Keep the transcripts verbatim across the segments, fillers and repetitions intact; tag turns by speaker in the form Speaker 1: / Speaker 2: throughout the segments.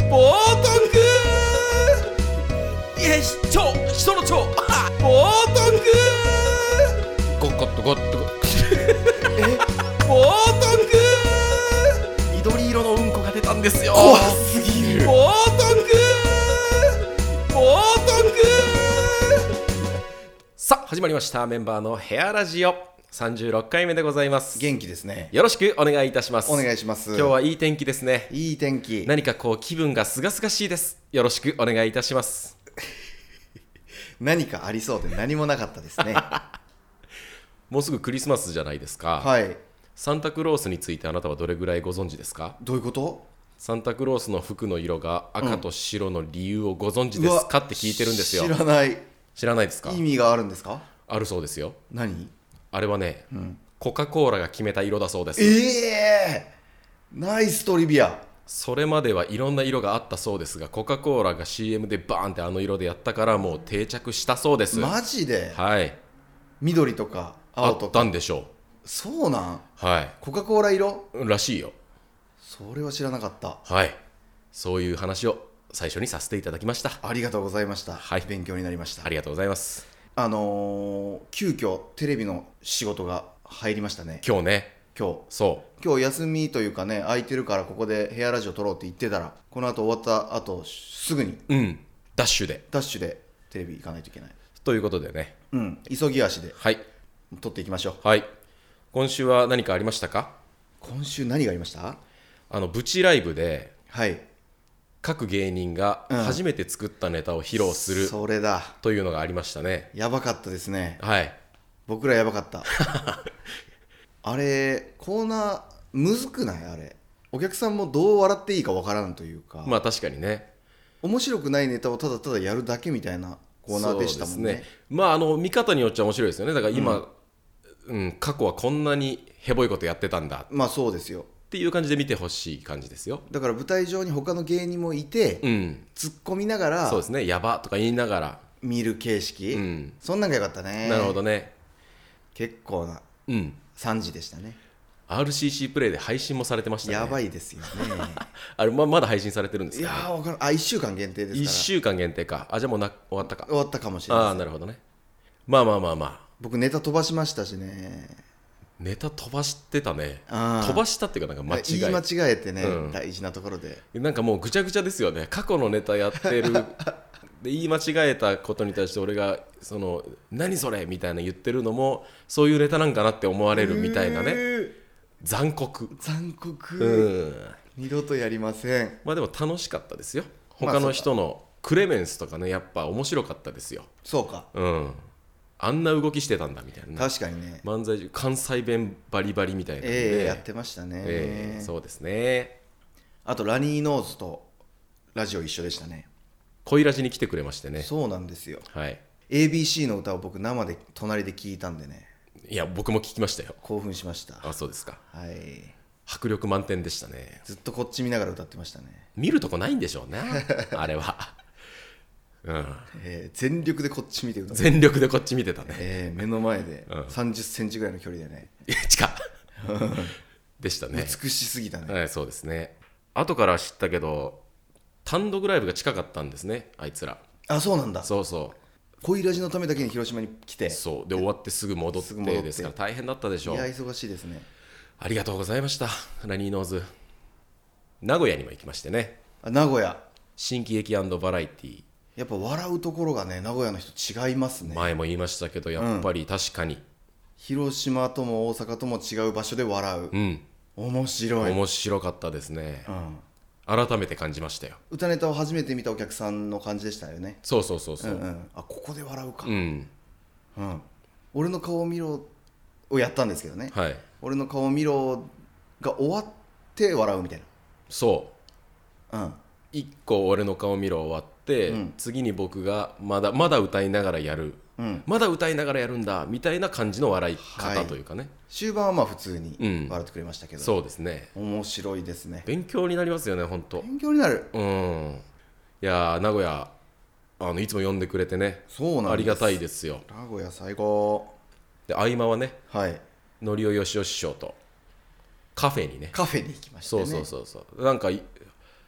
Speaker 1: 冒涜いや蝶人の蝶冒涜ゴッゴッとゴッとゴッえ冒涜緑色のうんこが出たんですよ。
Speaker 2: 怖すぎる。
Speaker 1: 冒涜冒涜さあ始まりました。メンバーのヘアラジオさんじゅうろっかいめでございます。
Speaker 2: 元気ですね。
Speaker 1: よろしくお願いいたします。
Speaker 2: お願いします。
Speaker 1: 今日はいい天気ですね。
Speaker 2: いい天気。
Speaker 1: 何かこう気分がすがすがしいです。よろしくお願いいたします。
Speaker 2: 何かありそうで何もなかったですね。
Speaker 1: もうすぐクリスマスじゃないですか。
Speaker 2: はい。
Speaker 1: サンタクロースについてあなたはどれぐらいご存知ですか？
Speaker 2: どういうこと？
Speaker 1: サンタクロースの服の色が赤と白の理由をご存知ですか、うん、って聞いてるんですよ。
Speaker 2: 知らない。
Speaker 1: 知らないですか？
Speaker 2: 意味があるんですか？
Speaker 1: あるそうですよ。
Speaker 2: 何？
Speaker 1: あれはね、
Speaker 2: うん、
Speaker 1: コカ・コーラが決めた色だそうです。
Speaker 2: えー、ナイストリビア。
Speaker 1: それまではいろんな色があったそうですが、コカ・コーラが シーエム でバーンってあの色でやったからもう定着したそうです。
Speaker 2: マジで？
Speaker 1: はい。
Speaker 2: 緑とか青とか
Speaker 1: あったんでしょう。
Speaker 2: そうなん？
Speaker 1: はい。
Speaker 2: コカ・コーラ色
Speaker 1: らしいよ。
Speaker 2: それは知らなかった。
Speaker 1: はい。そういう話を最初にさせていただきました。
Speaker 2: ありがとうございました。
Speaker 1: はい。
Speaker 2: 勉強になりました。
Speaker 1: ありがとうございます。
Speaker 2: あのー、急遽テレビの仕事が入りましたね。
Speaker 1: 今日ね。
Speaker 2: 今日。
Speaker 1: そう
Speaker 2: 今日休みというかね、空いてるからここでヘアラジオ撮ろうって言ってたら、この後終わった後すぐに
Speaker 1: うんダッシュで
Speaker 2: ダッシュでテレビ行かないといけない。
Speaker 1: ということでね。
Speaker 2: うん。急ぎ足で。
Speaker 1: はい。
Speaker 2: 撮っていきましょう。
Speaker 1: はい。今週は何かありましたか？
Speaker 2: 今週何がありました？
Speaker 1: あのブチライブで。
Speaker 2: はい。
Speaker 1: 各芸人が初めて作ったネタを披露する、うん、
Speaker 2: それだ
Speaker 1: というのがありましたね。
Speaker 2: やばかったですね。
Speaker 1: はい。
Speaker 2: 僕らやばかったあれコーナーむずくない？あれお客さんもどう笑っていいかわからんというか、
Speaker 1: まあ確かにね、
Speaker 2: 面白くないネタをただただやるだけみたいなコーナーでしたもんね。そうですね。
Speaker 1: まああの見方によっちゃ面白いですよね。だから今、うんうん、過去はこんなにヘボいことやってたんだ、
Speaker 2: まあそうですよ
Speaker 1: っていう感じで見てほしい感じですよ。
Speaker 2: だから舞台上に他の芸人もいて、うん、突っ込みながら、
Speaker 1: そうですね、やばとか言いながら
Speaker 2: 見る形式、うん、そんなんがよかったね。
Speaker 1: なるほどね。
Speaker 2: 結構なさんじでしたね。
Speaker 1: アールシーシー プレイで配信もされてましたね。
Speaker 2: やばいですよね
Speaker 1: あれ ま, まだ配信されてるんですか、ね、
Speaker 2: いやー分からん。あいっしゅうかん限定ですから。いっ
Speaker 1: しゅうかん限定か。あじゃあもうな終わったか。
Speaker 2: 終わったかもしれない。
Speaker 1: ああなるほどね。まあまあまあまあ
Speaker 2: 僕ネタ飛ばしましたしね。
Speaker 1: ネタ飛ばしてたね。飛ばしたっていうかなんか間違え
Speaker 2: 言い間違えてね、うん、大事なところで
Speaker 1: なんかもうぐちゃぐちゃですよね。過去のネタやってるで言い間違えたことに対して俺がその何それみたいな言ってるのもそういうネタなんかなって思われるみたいなね。残酷
Speaker 2: 残酷、
Speaker 1: うん、
Speaker 2: 二度とやりません。
Speaker 1: まあでも楽しかったですよ。他の人のクレメンスとかねやっぱ面白かったですよ。
Speaker 2: そうか、
Speaker 1: うん、あんな動きしてたんだみたいな、ね、
Speaker 2: 確かにね。
Speaker 1: 漫才関西弁バリバリみたいなので、
Speaker 2: えー、やってましたね、
Speaker 1: えー、そうですね。
Speaker 2: あとラニーノーズとラジオ一緒でしたね。
Speaker 1: 恋ラジに来てくれましてね。
Speaker 2: そうなんですよ、
Speaker 1: はい、
Speaker 2: エービーシー の歌を僕生で隣で聞いたんでね。
Speaker 1: いや僕も聞きましたよ。
Speaker 2: 興奮しました。
Speaker 1: あそうですか。
Speaker 2: はい、
Speaker 1: 迫力満点でしたね。
Speaker 2: ずっとこっち見ながら歌ってましたね。
Speaker 1: 見るとこないんでしょうねあれは、うん
Speaker 2: えー、全力でこっち見て歌って
Speaker 1: 全力でこっち見てたね、
Speaker 2: えー、目の前でさんじゅっセンチぐらいの距離でね、
Speaker 1: うん、近っでしたね。
Speaker 2: 美しすぎたね、
Speaker 1: はい、そうですね。後から知ったけど単独ライブが近かったんですねあいつら。
Speaker 2: あそうなんだ。
Speaker 1: そうそう
Speaker 2: 恋ラジのためだけに広島に来て、
Speaker 1: そうで終わってすぐ戻ってですから大変だったでしょう。
Speaker 2: いや忙しいですね。
Speaker 1: ありがとうございました。ラニーノーズ名古屋にも行きましてね。
Speaker 2: あ名古屋
Speaker 1: 新喜劇&バラエティ。
Speaker 2: やっぱ笑うところがね名古屋の人違いますね。
Speaker 1: 前も言いましたけどやっぱり確かに、うん、
Speaker 2: 広島とも大阪とも違う場所で笑う、うん、面白い。
Speaker 1: 面白かったですね、うん、改めて感じましたよ。
Speaker 2: 歌ネタを初めて見たお客さんの感じでしたよね。
Speaker 1: そうそうそうそう、うんうん、
Speaker 2: あここで笑うか、
Speaker 1: うん
Speaker 2: うん、俺の顔見ろをやったんですけどね、
Speaker 1: はい、
Speaker 2: 俺の顔見ろが終わって笑うみたいな。
Speaker 1: そう、
Speaker 2: うん、
Speaker 1: いっこ俺の顔見ろ終わって、うん、次に僕がまだまだ歌いながらやる、うん、まだ歌いながらやるんだみたいな感じの笑い方というかね、はい、
Speaker 2: 終盤はまあ普通に笑ってくれましたけど、
Speaker 1: うん、そうですね。
Speaker 2: 面白いですね。
Speaker 1: 勉強になりますよね本当。
Speaker 2: 勉強になる。
Speaker 1: うん。いや名古屋あのいつも呼んでくれてね。
Speaker 2: そうなんです。
Speaker 1: ありがたいですよ。
Speaker 2: 名古屋最高
Speaker 1: で合間はね、
Speaker 2: はい、
Speaker 1: のりおよしお師匠とカフェにね
Speaker 2: カフェに行きましたね。
Speaker 1: そうそうそうそうなんか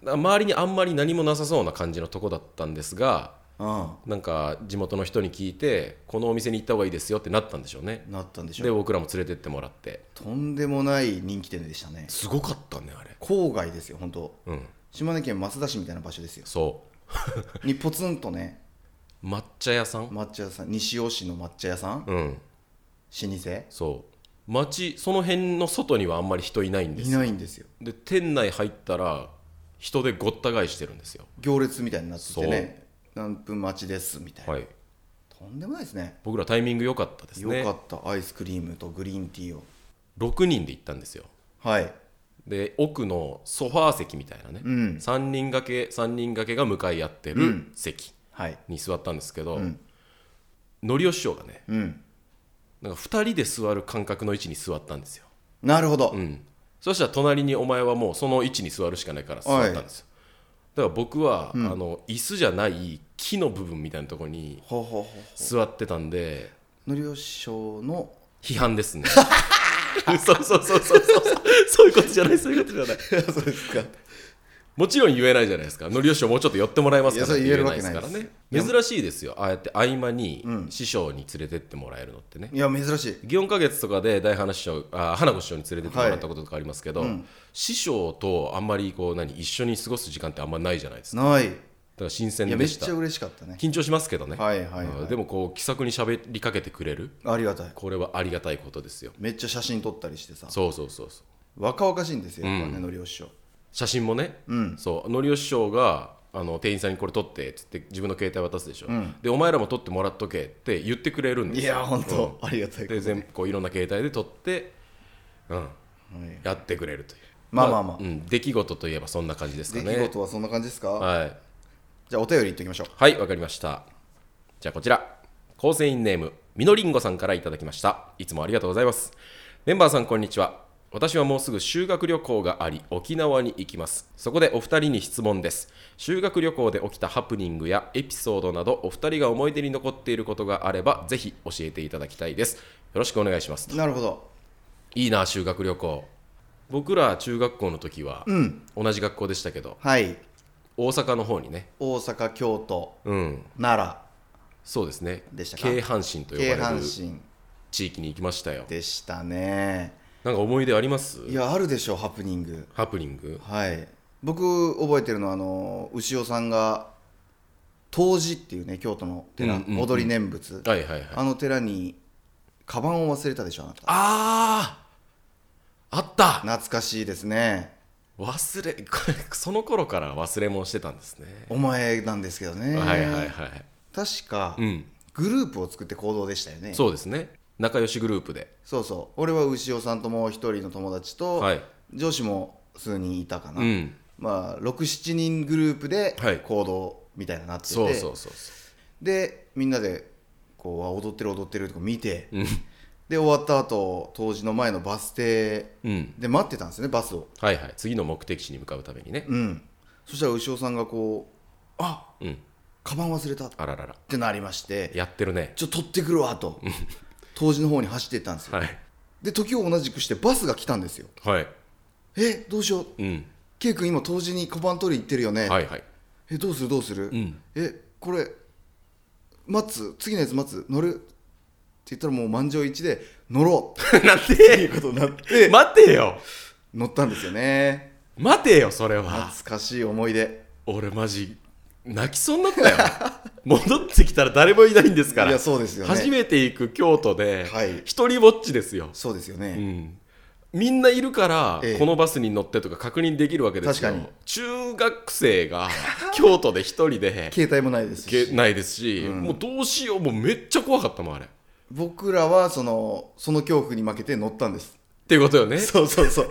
Speaker 1: 周りにあんまり何もなさそうな感じのとこだったんですが、
Speaker 2: うん
Speaker 1: なんか地元の人に聞いてこのお店に行った方がいいですよってなったんでしょうね。
Speaker 2: なったんでしょう。
Speaker 1: で僕らも連れてってもらって、
Speaker 2: とんでもない人気店でしたね。
Speaker 1: すごかったねあれ。
Speaker 2: 郊外ですよ本当。
Speaker 1: うん、
Speaker 2: 島根県益田市みたいな場所ですよ。
Speaker 1: そ
Speaker 2: にポツンとね、
Speaker 1: う抹茶屋さん、
Speaker 2: 抹茶屋さん、西尾市の抹茶屋さん、
Speaker 1: うん、
Speaker 2: 老舗
Speaker 1: そう町、その辺の外にはあんまり人いないんです
Speaker 2: い
Speaker 1: よ。
Speaker 2: ないんですよ。
Speaker 1: で店内入ったら人でごった返してるんですよ。
Speaker 2: 行列みたいになっててね、何分待ちですみたいな、
Speaker 1: はい、
Speaker 2: とんでもないですね。
Speaker 1: 僕らタイミング良かったですね。
Speaker 2: よかった。アイスクリームとグリーンティーを。
Speaker 1: ろくにんで行ったんですよ。
Speaker 2: はい
Speaker 1: で奥のソファー席みたいなね、
Speaker 2: うん、
Speaker 1: さんにん掛けさんにん掛けが向かい合ってる席
Speaker 2: はい
Speaker 1: に座ったんですけど、
Speaker 2: うん
Speaker 1: のりお師匠がね、
Speaker 2: うん
Speaker 1: なんかふたりで座る感覚の位置に座ったんですよ。
Speaker 2: なるほど、
Speaker 1: うんそしたら隣にお前はもうその位置に座るしかないから座ったんですよ。だから僕は、
Speaker 2: うん
Speaker 1: あの椅子じゃない木の部分みたいなところに
Speaker 2: ほうほうほうほ
Speaker 1: 座ってたんで、
Speaker 2: う。のりお師匠の
Speaker 1: 批判ですね。そうそうそうそうそうそういうことじゃないそういうことじゃない。
Speaker 2: そうですか。
Speaker 1: もちろん言えないじゃないですか。のりお師匠もうちょっと寄ってもらえますかって
Speaker 2: いやそれ
Speaker 1: 言え
Speaker 2: 言えるわけない
Speaker 1: ないですからね。
Speaker 2: です
Speaker 1: 珍しいですよ、ああやって合間に
Speaker 2: うん
Speaker 1: 師匠に連れてってもらえるのってね。
Speaker 2: いや珍しい。
Speaker 1: 祇園花月とかで大花師匠あ花子師匠に連れてってもらったこととかありますけど、
Speaker 2: はいうん
Speaker 1: 師匠とあんまりこう何一緒に過ごす時間ってあんまないじゃないですか。
Speaker 2: ない。
Speaker 1: だから新鮮
Speaker 2: いや
Speaker 1: でした
Speaker 2: めっちゃ嬉しかったね。
Speaker 1: 緊張しますけどね、
Speaker 2: はいはいはい。
Speaker 1: うんでもこう気さくに喋りかけてくれる、
Speaker 2: ありがたい。
Speaker 1: これはありがたいことですよ。
Speaker 2: めっちゃ写真撮ったりしてさ、
Speaker 1: そうそうそうそう
Speaker 2: 若々しいんですよやっぱね、
Speaker 1: うん
Speaker 2: のりお師匠。
Speaker 1: 写真もね、
Speaker 2: うん
Speaker 1: そうのりお師匠があの店員さんにこれ撮ってっつって自分の携帯渡すでしょ、
Speaker 2: うん
Speaker 1: でお前らも撮ってもらっとけって言ってくれるんです
Speaker 2: い
Speaker 1: よ。
Speaker 2: や本当、
Speaker 1: うん
Speaker 2: ありがたいこと
Speaker 1: で全部こういろんな携帯で撮って、うん、
Speaker 2: はい
Speaker 1: やってくれるという
Speaker 2: まあまあまあ
Speaker 1: うん、出来事といえばそんな感じですかね。
Speaker 2: 出来事はそんな感じですか。
Speaker 1: はい
Speaker 2: じゃあお便りいっておきましょう。
Speaker 1: はいわかりました。じゃあこちら構成員ネームみのりんごさんからいただきました。いつもありがとうございます。メンバーさんこんにちは。私はもうすぐ修学旅行があり沖縄に行きます。そこでお二人に質問です。修学旅行で起きたハプニングやエピソードなどお二人が思い出に残っていることがあればぜひ教えていただきたいです。よろしくお願いします。
Speaker 2: なるほど。
Speaker 1: いいな修学旅行。僕ら中学校の時は
Speaker 2: うん
Speaker 1: 同じ学校でしたけど、
Speaker 2: はい。
Speaker 1: 大阪の方にね、
Speaker 2: 大阪京都
Speaker 1: うん
Speaker 2: 奈
Speaker 1: そうですね、
Speaker 2: でしたか
Speaker 1: 京阪神と
Speaker 2: 良京
Speaker 1: 呼ばれる
Speaker 2: 阪神
Speaker 1: 地域に行きましたよ。
Speaker 2: でしたね。
Speaker 1: なんか思い出あります？
Speaker 2: いやあるでしょハプニング。
Speaker 1: ハプニング。
Speaker 2: はい僕覚えてるのはあの牛尾さんが東寺っていうね京都の寺、
Speaker 1: うんうんうん
Speaker 2: 踊り念仏、
Speaker 1: はいはいはい。
Speaker 2: あの寺にカバンを忘れたでしょあなた。
Speaker 1: あーあった
Speaker 2: 懐かしいですね。
Speaker 1: 忘れこれその頃から忘れ物してたんですね。
Speaker 2: お前なんですけどね。
Speaker 1: はいはいはい。
Speaker 2: 確か、
Speaker 1: うん
Speaker 2: グループを作って行動でしたよね。
Speaker 1: そうですね、仲良しグループで。
Speaker 2: そうそう俺は牛尾さんともう一人の友達と、
Speaker 1: はい
Speaker 2: 上司も数人いたかな、
Speaker 1: うん
Speaker 2: まあろく、しちにんグループで
Speaker 1: はい
Speaker 2: 行動みたいになってて、
Speaker 1: そうそうそうそ
Speaker 2: でみんなでこうあ踊ってる踊ってるとか見て、
Speaker 1: ううん
Speaker 2: で終わった後当時の前のバス停
Speaker 1: うん
Speaker 2: で待ってたんですねバスを。
Speaker 1: はいはい、次の目的地に向かうためにね。
Speaker 2: うんそしたら牛尾さんがこうあ
Speaker 1: うん
Speaker 2: カバン忘れたっ
Speaker 1: あららら
Speaker 2: てなりまして、
Speaker 1: やってるね。
Speaker 2: ちょっと取ってくるわと当時の方に走っていったんですよ、
Speaker 1: はい
Speaker 2: で時を同じくしてバスが来たんですよ。
Speaker 1: はい
Speaker 2: えどうしよう
Speaker 1: うん
Speaker 2: ケイ君今当時にカバン取り行ってるよね、
Speaker 1: はいはい
Speaker 2: えどうするどうする、
Speaker 1: うん
Speaker 2: えこれ待つ次のやつ待つ乗るって言ったらもう満場一致で乗ろう
Speaker 1: なん
Speaker 2: ってい
Speaker 1: で
Speaker 2: うことになって
Speaker 1: 待てよ
Speaker 2: 乗ったんですよね。
Speaker 1: 待てよそれは。
Speaker 2: 懐かしい思い出。
Speaker 1: 俺マジ泣きそうになったよ戻ってきたら誰もいないんですから。
Speaker 2: いやそうですよね。
Speaker 1: 初めて行く京都で
Speaker 2: はい
Speaker 1: 一人ぼっちですよ。
Speaker 2: そうですよね、
Speaker 1: うん、みんないるから
Speaker 2: ええ
Speaker 1: このバスに乗ってとか確認できるわけですよ。
Speaker 2: 確かに
Speaker 1: 中学生が京都で一人で
Speaker 2: 携帯もないですし
Speaker 1: けないですし、
Speaker 2: うん
Speaker 1: もうどうしようもうめっちゃ怖かったもんあれっ
Speaker 2: 僕らはそのその恐怖に負けて乗ったんです
Speaker 1: ていうことよね。
Speaker 2: そうそうそう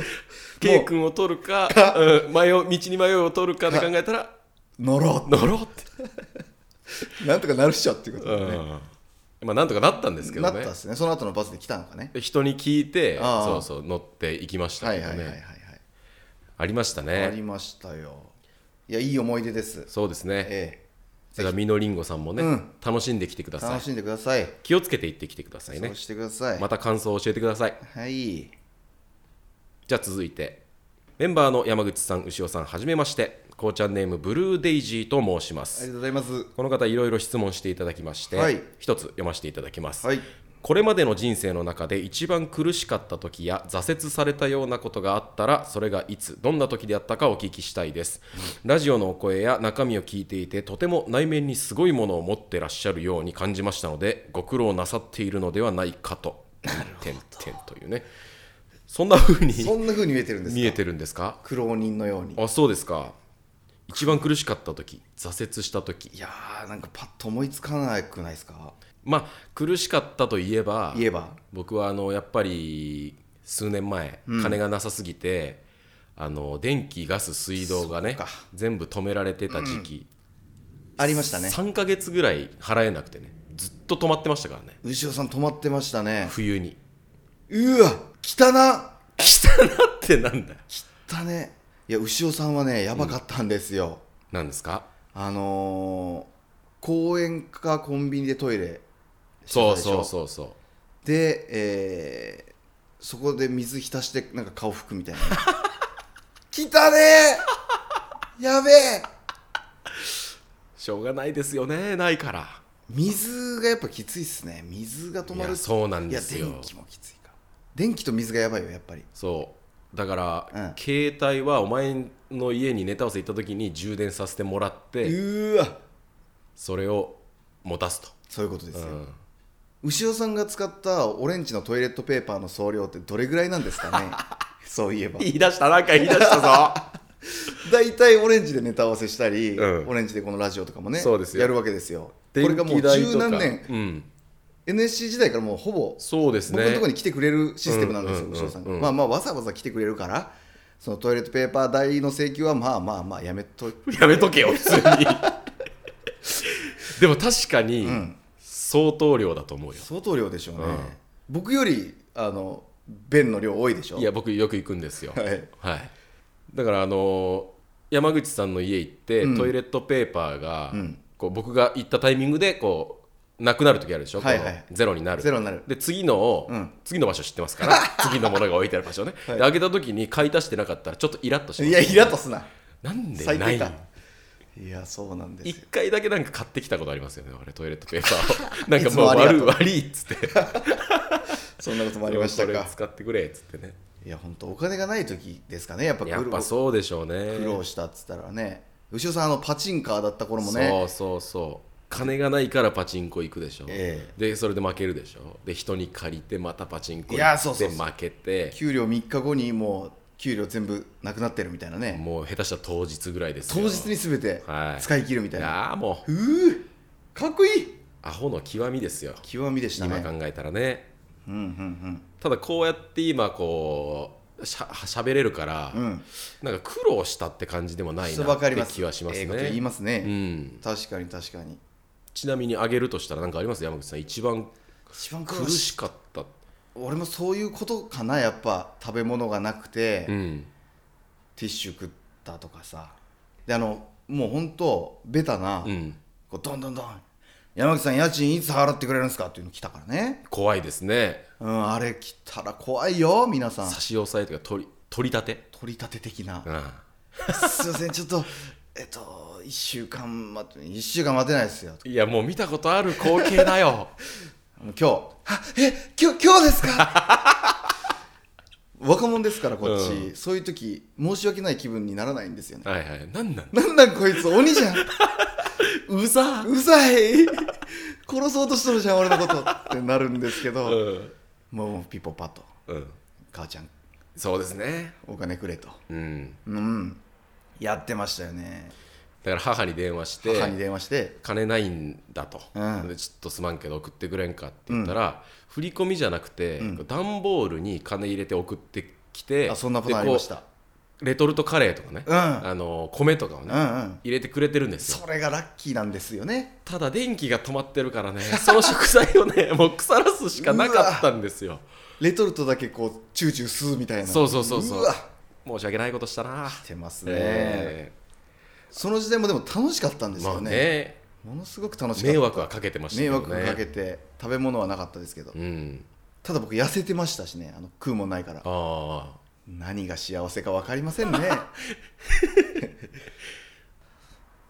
Speaker 1: K 君を取るか、うん、迷う道に迷うを取るかで考えたら
Speaker 2: 乗ろ
Speaker 1: 乗ろうって、
Speaker 2: うなんとかなるっしょっていうことでね、
Speaker 1: うんまあなんとかなったんですけどね。
Speaker 2: なったっすね。その後のバスで来たのかね。
Speaker 1: で人に聞いて
Speaker 2: ああ
Speaker 1: そうそう乗っていきましたけどね、
Speaker 2: はいはいはいはい、はい
Speaker 1: ありました
Speaker 2: あ
Speaker 1: ね。
Speaker 2: りましたよ。いやいい思い出です。
Speaker 1: そうですね。
Speaker 2: え
Speaker 1: だからみのりんごさんもね、
Speaker 2: うん
Speaker 1: 楽しんできてください。
Speaker 2: え楽しんでください。
Speaker 1: 気をつけて行ってきてくださいね
Speaker 2: そう。してください。
Speaker 1: また感想を教えてください。
Speaker 2: はい。
Speaker 1: じゃあ続いてメンバーの山口さん、牛尾さん、はじめまして。 こうちゃんネームブルーデイジーと申しま
Speaker 2: あり
Speaker 1: す。
Speaker 2: がとうございます。
Speaker 1: この方いろいろ質問していただきまして、
Speaker 2: はい
Speaker 1: 一つ読ませていただきます、
Speaker 2: はい。
Speaker 1: これまでの人生の中で一番苦しかった時や挫折されたようなことがあったら、それがいつどんな時であったかお聞きしたいです、うん、ラジオのお声や中身を聞いていて、とても内面にすごいものを持ってらっしゃるように感じましたので、ご苦労なさっているのではないかと。点々というね、そんな風に
Speaker 2: そんな風に見えてるんですか。
Speaker 1: 見えてるんですか。
Speaker 2: 苦労人のように。
Speaker 1: あ、そうですか。一番苦しかった時、挫折した時。
Speaker 2: いやー、なんかパッと思いつかなくないですか。
Speaker 1: まあ苦しかったといえば、
Speaker 2: 言えば
Speaker 1: 僕はあのやっぱり数年前、
Speaker 2: うん、
Speaker 1: 金がなさすぎて、あの電気ガス水道がね全部止められてた時期、
Speaker 2: うん、ありましたね。
Speaker 1: さんかげつぐらい払えなくてね、ずっと止まってましたからね。
Speaker 2: 牛尾さん止まってましたね、
Speaker 1: 冬に。
Speaker 2: うわ、汚な
Speaker 1: 汚なってなんだよ。
Speaker 2: 汚ね。いや、牛尾さんはねやばかったんですよ、
Speaker 1: うん、なんですか。
Speaker 2: あのー、公園かコンビニでトイレ
Speaker 1: そうそうそうそう
Speaker 2: で、えー、そこで水浸してなんか顔拭くみたいな汚ねえやべえ。
Speaker 1: しょうがないですよね、ないから。
Speaker 2: 水がやっぱきついっすね。水が止まる。
Speaker 1: いやそうなんですよ。
Speaker 2: いや電気もきついか。電気と水がやばいよやっぱり。
Speaker 1: そうだから、
Speaker 2: うん、
Speaker 1: 携帯はお前の家にネタ合わせ行った時に充電させてもらって、
Speaker 2: うわ、
Speaker 1: それを持たすと。
Speaker 2: そういうことですよ、
Speaker 1: うん、
Speaker 2: 牛尾さんが使ったオレンジのトイレットペーパーの総量ってどれぐらいなんですかねそういえば
Speaker 1: 言い出した、なんか言い出したぞ
Speaker 2: だいたいオレンジでネタ合わせしたり、
Speaker 1: うん、
Speaker 2: オレンジでこのラジオとかもね
Speaker 1: そうですよ
Speaker 2: やるわけですよ。こ
Speaker 1: れ
Speaker 2: れがもう十何年、
Speaker 1: うん、
Speaker 2: エヌエスシー 時代からもうほぼ
Speaker 1: そうですね、
Speaker 2: 僕のところに来てくれるシステムなんですよ、牛尾さんが。まあまあわざわざ来てくれるからそのトイレットペーパー代の請求はまあまあまあやめと
Speaker 1: やめとけよ普通にでも確かに相当量だと思うよ、うん、
Speaker 2: 相当量でしょうね、
Speaker 1: うん、
Speaker 2: 僕よりあの便の量多いでしょ。
Speaker 1: いや僕よく行くんですよ
Speaker 2: はい、
Speaker 1: はい、だからあの山口さんの家行って、うん、トイレットペーパーが、うん、こう僕が行ったタイミングでこうなくなる時あるでしょ、
Speaker 2: はいはい、
Speaker 1: ゼロになる
Speaker 2: ゼロになる
Speaker 1: で次のを、うん、次の場所知ってますから次のものが置いてある場所ね、はい、で開けた時に買い足してなかったらちょっとイラッとします、
Speaker 2: ね、いやイラッとすな、
Speaker 1: なんでない。
Speaker 2: いやそうなんですよ。
Speaker 1: 一回だけなんか買ってきたことありますよね、俺トイレットペーパーをなんかもう悪い悪いっつって
Speaker 2: そんなこともありましたか。
Speaker 1: それ使ってくれっつってね。
Speaker 2: いや本当お金がない時ですかね、やっぱ
Speaker 1: やっぱそうでしょうね。
Speaker 2: 苦労したっつったらね。牛尾さんあのパチンカーだった頃もね、
Speaker 1: そうそうそう、金がないからパチンコ行くでしょ、えー、でそれで負けるでしょ、で人に借りてまたパチンコ行って負けて、
Speaker 2: 給料みっかごにもう給料全部なくなってるみたいなね。
Speaker 1: もう下手したら当日ぐらいですよ。
Speaker 2: 当日に全て使い切るみたいな、
Speaker 1: はい、いやもう
Speaker 2: うーかっこいい。
Speaker 1: アホの極みですよ。
Speaker 2: 極みでしたね
Speaker 1: 今考えたらね、
Speaker 2: うんうんうん、
Speaker 1: ただこうやって今こうしゃしゃべれるから、うん、なんか苦労したって感じでもないなって気はしますね。
Speaker 2: ええこと言いますね、
Speaker 1: うん、
Speaker 2: 確かに確かに。
Speaker 1: ちなみにあげるとしたら何かあります？山口さん一番
Speaker 2: 一番
Speaker 1: 苦しかった。
Speaker 2: 俺もそういうことかな、やっぱ食べ物がなくて、
Speaker 1: うん、
Speaker 2: ティッシュ食ったとかさ、であのもう本当ベタな、うん、こうドンドンドン山口さん家賃いつ払ってくれるんですかっていうの来たからね。
Speaker 1: 怖いですね、
Speaker 2: うん、あれ来たら怖いよ皆さん。
Speaker 1: 差し押さえというか取り取り立て
Speaker 2: 取り立て的な、
Speaker 1: うん、
Speaker 2: すいませんちょっとえっといっしゅうかん待っていっしゅうかん待てないですよ。
Speaker 1: いやもう見たことある光景だよ
Speaker 2: 今日あえ今日今日ですか若者ですからこっち、うん、そういう時申し訳ない気分にならないんですよね。
Speaker 1: はいはい、なんなん
Speaker 2: なんなんこいつ鬼じゃん
Speaker 1: うざ
Speaker 2: うざい殺そうとしてるじゃん俺のことってなるんですけど、うん、もうピポパと、うん、母ちゃん
Speaker 1: そうですね
Speaker 2: お金くれと、
Speaker 1: うん
Speaker 2: うん、やってましたよね。
Speaker 1: だから母に電話して
Speaker 2: 母に電話して
Speaker 1: 金ないんだと、うん、でちょっとすまんけど送ってくれんかって言ったら、うん、振り込みじゃなくて、うん、段ボールに金入れて送ってきて、
Speaker 2: あそんなことありました。
Speaker 1: レトルトカレーとかね、うん、あの米とかをね、うんうん、入れてくれてるんですよ。
Speaker 2: それがラッキーなんですよね。
Speaker 1: ただ電気が止まってるからねその食材をねもう腐らすしかなかったんですよ。
Speaker 2: レトルトだけこうチューチュー吸うみたいな。
Speaker 1: そうそうそうそう。
Speaker 2: うわ
Speaker 1: 申し訳ないことしたな。
Speaker 2: してますね、えー、その時代もでも楽しかったんですよね、まあ、ねものすごく楽しかった。
Speaker 1: 迷惑はかけてましたけどね。
Speaker 2: 迷惑かけて食べ物はなかったですけど、うん、ただ僕痩せてましたしね、あの食うもんないから。あ何が幸せか分かりませんね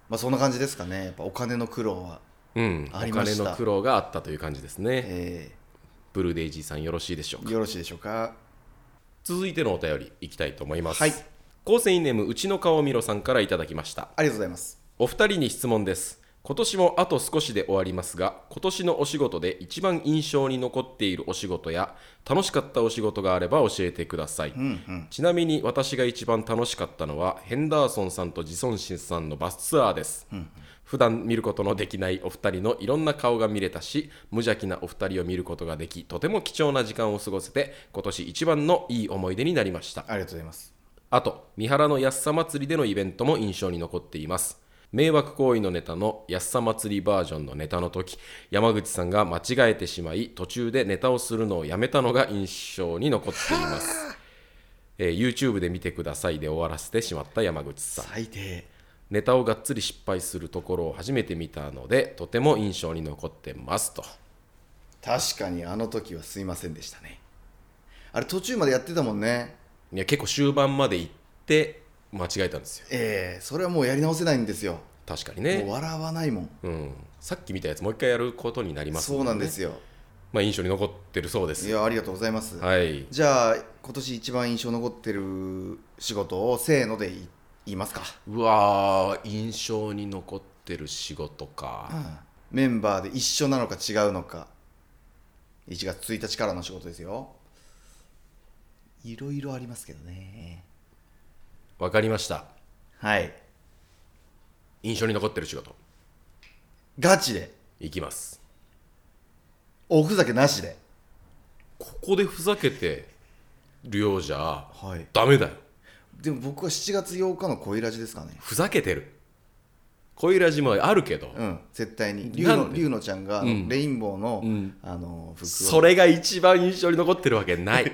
Speaker 2: まあそんな感じですかね。やっぱお金の苦労は
Speaker 1: うん
Speaker 2: ありました。
Speaker 1: お金の苦労があったという感じですね、
Speaker 2: え
Speaker 1: ブルーデイジーさんよろしいでしょうか。
Speaker 2: ーよろしいでしょうか。
Speaker 1: 続いてのお便りいきたいと思います。
Speaker 2: はい、
Speaker 1: 構成員ネームうちの顔みろさんからいただきました。
Speaker 2: ありがとうございます。
Speaker 1: お二人に質問です。今年もあと少しで終わりますが、今年のお仕事で一番印象に残っているお仕事や楽しかったお仕事があれば教えてください、
Speaker 2: うんうん、
Speaker 1: ちなみに私が一番楽しかったのはヘンダーソンさんとジソンシンさんのバスツアーです、うんうん、普段見ることのできないお二人のいろんな顔が見れたし、無邪気なお二人を見ることができ、とても貴重な時間を過ごせて今年一番のいい思い出になりました。
Speaker 2: ありがとうございます。
Speaker 1: あと三原の安さ祭りでのイベントも印象に残っています。迷惑行為のネタの安さ祭りバージョンのネタの時、山口さんが間違えてしまい途中でネタをするのをやめたのが印象に残っています、えー、YouTube で見てくださいで終わらせてしまった山口さん、
Speaker 2: 最低。
Speaker 1: ネタをがっつり失敗するところを初めて見たのでとても印象に残ってますと。
Speaker 2: 確かにあの時はすいませんでしたね。あれ途中までやってたもんね。
Speaker 1: いや結構終盤まで行って間違えたんですよ。
Speaker 2: ええー、それはもうやり直せないんですよ。
Speaker 1: 確かにね。
Speaker 2: もう笑わないもん、
Speaker 1: うん、さっき見たやつもう一回やることになりますもんね。
Speaker 2: そうなんですよ。
Speaker 1: まあ印象に残ってるそうです。
Speaker 2: いやありがとうございます、
Speaker 1: はい、
Speaker 2: じゃあ今年一番印象残ってる仕事をせーので言いますか。
Speaker 1: うわー、印象に残ってる仕事か、
Speaker 2: うん、メンバーで一緒なのか違うのか。いちがつついたちからの仕事ですよ。いろいろありますけどね。
Speaker 1: わかりました。
Speaker 2: はい、
Speaker 1: 印象に残ってる仕事
Speaker 2: ガチで
Speaker 1: いきます。
Speaker 2: おふざけなしで。
Speaker 1: ここでふざけてるようじゃ、
Speaker 2: はい、
Speaker 1: ダメだよ。
Speaker 2: でも僕はしちがつようかの恋ラジですかね。
Speaker 1: ふざけてる恋ラジもあるけど、
Speaker 2: うん、絶対に龍
Speaker 1: なんで
Speaker 2: の龍のちゃんが、うん、レインボーの、うん、あの服を
Speaker 1: それが一番印象に残ってるわけない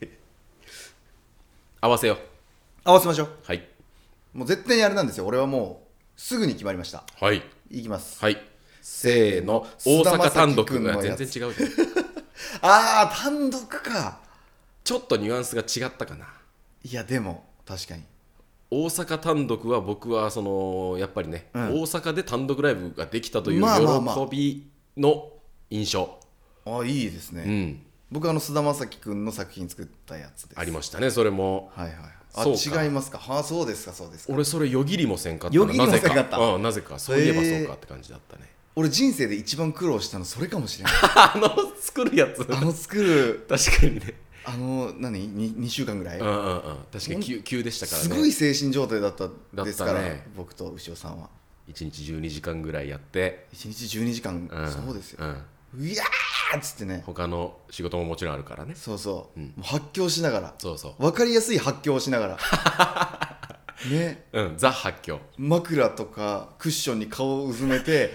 Speaker 1: 合わせよう。
Speaker 2: 合わせましょう。
Speaker 1: はい、
Speaker 2: もう絶対にあれなんですよ。俺はもうすぐに決まりました。
Speaker 1: はい、
Speaker 2: いきます。
Speaker 1: はい、せーの。大阪単独。全然違うじゃん
Speaker 2: あー単独か。
Speaker 1: ちょっとニュアンスが違ったかな。
Speaker 2: いやでも確かに
Speaker 1: 大阪単独は僕はそのやっぱりね、うん、大阪で単独ライブができたという喜びの印象。
Speaker 2: まあまあまあ、あいいですね、うん、僕はあの菅田将暉君の作品作ったやつです。
Speaker 1: ありましたねそれも。
Speaker 2: はいはい。あ違いますか。はあそうですかそうですか。
Speaker 1: 俺それよぎりもせんかったな。
Speaker 2: よぎりもせんかった。
Speaker 1: うん、なぜかそういえばそうかって感じだったね。
Speaker 2: 俺人生で一番苦労したのそれかもしれない
Speaker 1: あの作るやつ。
Speaker 2: あの作る
Speaker 1: 確かにね。
Speaker 2: あの何 2, 2週間ぐらい、
Speaker 1: うんうんうん、確かに 急, 急でしたからね。
Speaker 2: すごい精神状態だったですから、
Speaker 1: ね、
Speaker 2: 僕と牛尾さんはい
Speaker 1: ちにちじゅうにじかんぐらいやって
Speaker 2: いちにちじゅうにじかん、
Speaker 1: うん、
Speaker 2: そうですよ、
Speaker 1: うん、
Speaker 2: うやーっつってね。
Speaker 1: 他の仕事ももちろんあるからね。
Speaker 2: そうそう、
Speaker 1: うん、
Speaker 2: もう発狂しながら。
Speaker 1: そうそう
Speaker 2: 分かりやすい発狂をしながらね、
Speaker 1: うん、ザ発狂。
Speaker 2: 枕とかクッションに顔をうずめて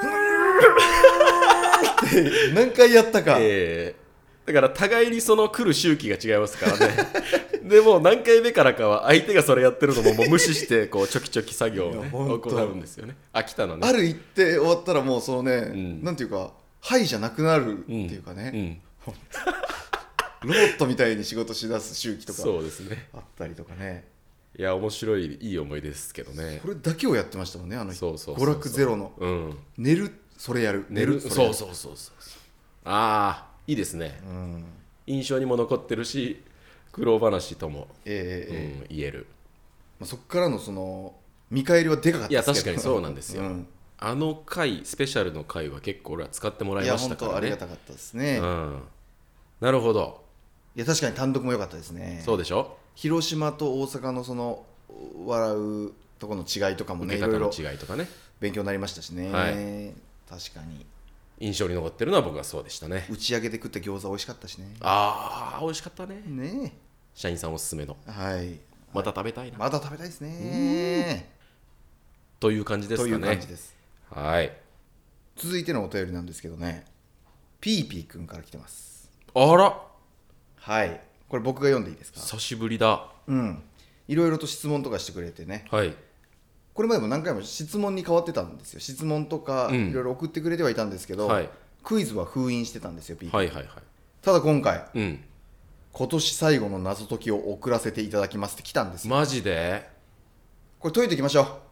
Speaker 2: って何回やったか、
Speaker 1: えーだから互いにその来る周期が違いますからねでも何回目からかは相手がそれやってるのももう無視してこうチョキチョキ作業を、ね、行うんですよね。飽きたのね。
Speaker 2: ある一定終わったらもうそのね、うん、なんていうかハイじゃなくなるっていうかね、うんうん、ロボットみたいに仕事しだす周期とか
Speaker 1: そうですね
Speaker 2: あったりとかね。
Speaker 1: いや面白いいい思い出ですけどね。
Speaker 2: これだけをやってましたもんねあの
Speaker 1: そうそうそうそう
Speaker 2: 娯楽ゼロの、うん、寝るそれやる
Speaker 1: 寝るそうそうそうそう。ああいいですね、うん、印象にも残ってるし苦労話とも、えーうん、言える、
Speaker 2: まあ、そこからのその見返りはでかかったですけど。
Speaker 1: いや確かにそうなんですよ、うん、あの回スペシャルの回は結構俺は使ってもらいましたからね。いや本当
Speaker 2: ありがたかったですね、
Speaker 1: うん、なるほど。
Speaker 2: いや確かに単独も良かったですね。
Speaker 1: そうでしょ。
Speaker 2: 広島と大阪のその笑うところの違いとかもね、
Speaker 1: 受け方の違いとかね
Speaker 2: 勉強になりましたしね、はい、確かに
Speaker 1: 印象に残ってるのは僕はそうでしたね。
Speaker 2: 打ち上げで食った餃子美味しかったしね。
Speaker 1: ああ美味しかったね。
Speaker 2: ねえ
Speaker 1: 社員さんおすすめの。
Speaker 2: はい。
Speaker 1: また食べたいな。
Speaker 2: また食べたいですね。
Speaker 1: という感じですかね。
Speaker 2: という感じです。
Speaker 1: はい。
Speaker 2: 続いてのお便りなんですけどね、ピーピーくんから来てます。
Speaker 1: あら。
Speaker 2: はい。これ僕が読んでいいですか。
Speaker 1: 久しぶりだ。
Speaker 2: うん。いろいろと質問とかしてくれてね。
Speaker 1: はい。
Speaker 2: これまでも何回も質問に変わってたんですよ。質問とかいろいろ送ってくれてはいたんですけど、うんはい、クイズは封印してたんですよ、ピーピー。
Speaker 1: はいはいはい。
Speaker 2: ただ今回、
Speaker 1: うん、
Speaker 2: 今年最後の謎解きを送らせていただきますって来たんですよ。
Speaker 1: マジで？
Speaker 2: これ解いていきましょう。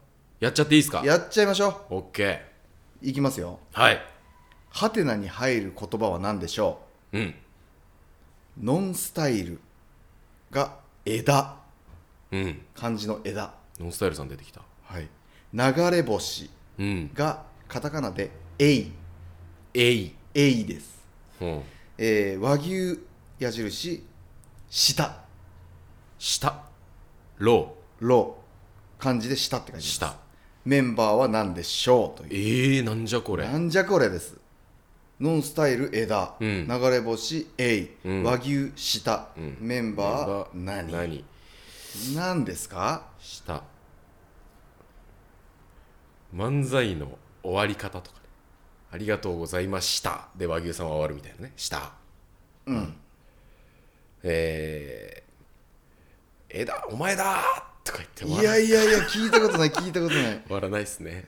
Speaker 1: やっちゃっていいですか？
Speaker 2: やっちゃいましょ
Speaker 1: う。 OK。
Speaker 2: う。いきますよ。
Speaker 1: はい。
Speaker 2: ハテナに入る言葉は何でしょ
Speaker 1: うん。
Speaker 2: う。ノンスタイルが枝、
Speaker 1: うん。
Speaker 2: 漢字の枝。
Speaker 1: ノンスタイルさん出てきた。
Speaker 2: はい。流れ星
Speaker 1: うん
Speaker 2: がカタカナでエイ、
Speaker 1: えい。
Speaker 2: エイです。
Speaker 1: うん。
Speaker 2: えー、和牛矢印下、
Speaker 1: 下。ロ
Speaker 2: ロ、漢字で下って書いてます。
Speaker 1: 下。
Speaker 2: メンバーは何でしょうという。
Speaker 1: えー、なんじゃこれ。
Speaker 2: なんじゃこれです。ノンスタイル枝、
Speaker 1: うん、
Speaker 2: 流れ星エイ、
Speaker 1: うん、
Speaker 2: 和牛下、
Speaker 1: うん、
Speaker 2: メンバー何
Speaker 1: 何
Speaker 2: 何ですか？
Speaker 1: 下。漫才の終わり方とかね。ありがとうございましたで和牛さんは終わるみたいなね。下。
Speaker 2: うん。
Speaker 1: えー、えだお前だとか言って
Speaker 2: いやいやいや、聞いたことない聞いたことない。
Speaker 1: 終わらないっすね。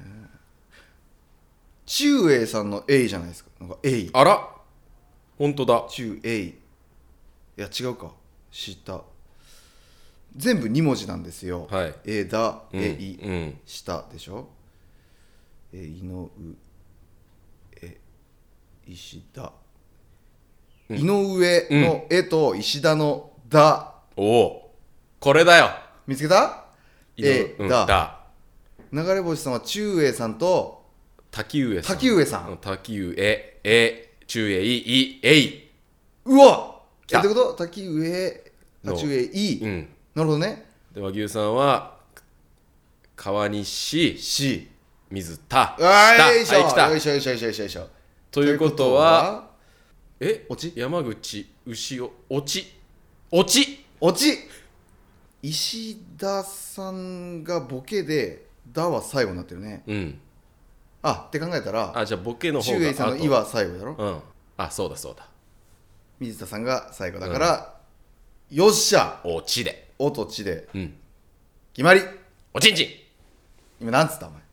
Speaker 2: 中英さんのエイじゃないですか。なんかエイ。
Speaker 1: あら本当だ。
Speaker 2: 中英。いや違うか。下。全部に文字なんですよ。
Speaker 1: はい。
Speaker 2: えだ、
Speaker 1: うん、
Speaker 2: えい、
Speaker 1: うん、
Speaker 2: 下でしょ。えいのう、え、石田。うん、井上のえと石田のだ。
Speaker 1: おお、これだよ。
Speaker 2: 見つけた？え、
Speaker 1: うん、
Speaker 2: だ。
Speaker 1: だ。
Speaker 2: 流れ星さんは中英さんと
Speaker 1: 滝上さん。
Speaker 2: 滝上さん。
Speaker 1: 滝上、え、中英、い、えい。
Speaker 2: うわえってこと滝上、中英、い。
Speaker 1: うん。
Speaker 2: なるほどね。
Speaker 1: で和牛さんは川西、
Speaker 2: し、
Speaker 1: 水田。
Speaker 2: あいしょ、
Speaker 1: はい、来た。
Speaker 2: よいしょよいしょよいしょよいしょよいしょ。
Speaker 1: ということは、え、
Speaker 2: おち
Speaker 1: 山口、牛尾、おち、おち、
Speaker 2: おち。石田さんがボケで、だは最後になってるね。
Speaker 1: うん。
Speaker 2: あって考えたら、
Speaker 1: あ、じゃあボケの方が
Speaker 2: 中英さんのいは最後だろ。
Speaker 1: うん。あ、そうだそうだ。
Speaker 2: 水田さんが最後だから、うん、よっしゃ。
Speaker 1: おちで。
Speaker 2: おとちで。
Speaker 1: うん。
Speaker 2: 決まり。
Speaker 1: おちんちん。
Speaker 2: 今なんつったお前。い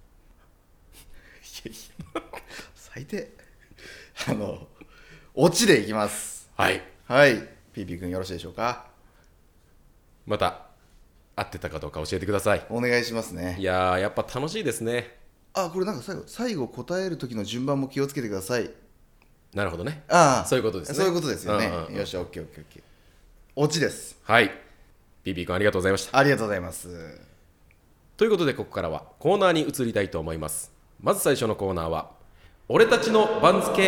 Speaker 2: やいや最低。あのオチでいきます。
Speaker 1: はい
Speaker 2: はい。ピーピー君よろしいでしょうか。
Speaker 1: また合ってたかどうか教えてください。
Speaker 2: お願いしますね。
Speaker 1: いやーやっぱ楽しいですね。
Speaker 2: あ、これなんか最後最後答える時の順番も気をつけてください。
Speaker 1: なるほどね。
Speaker 2: ああ、
Speaker 1: そういうことですね。
Speaker 2: そういうことですよね。
Speaker 1: うんうんうん、
Speaker 2: よし、オッケーオッケーオッケー。オチです。
Speaker 1: はい。ピーピー君ありがとうございました。
Speaker 2: ありがとうございます。
Speaker 1: ということでここからはコーナーに移りたいと思います。まず最初のコーナーは俺たちの番付。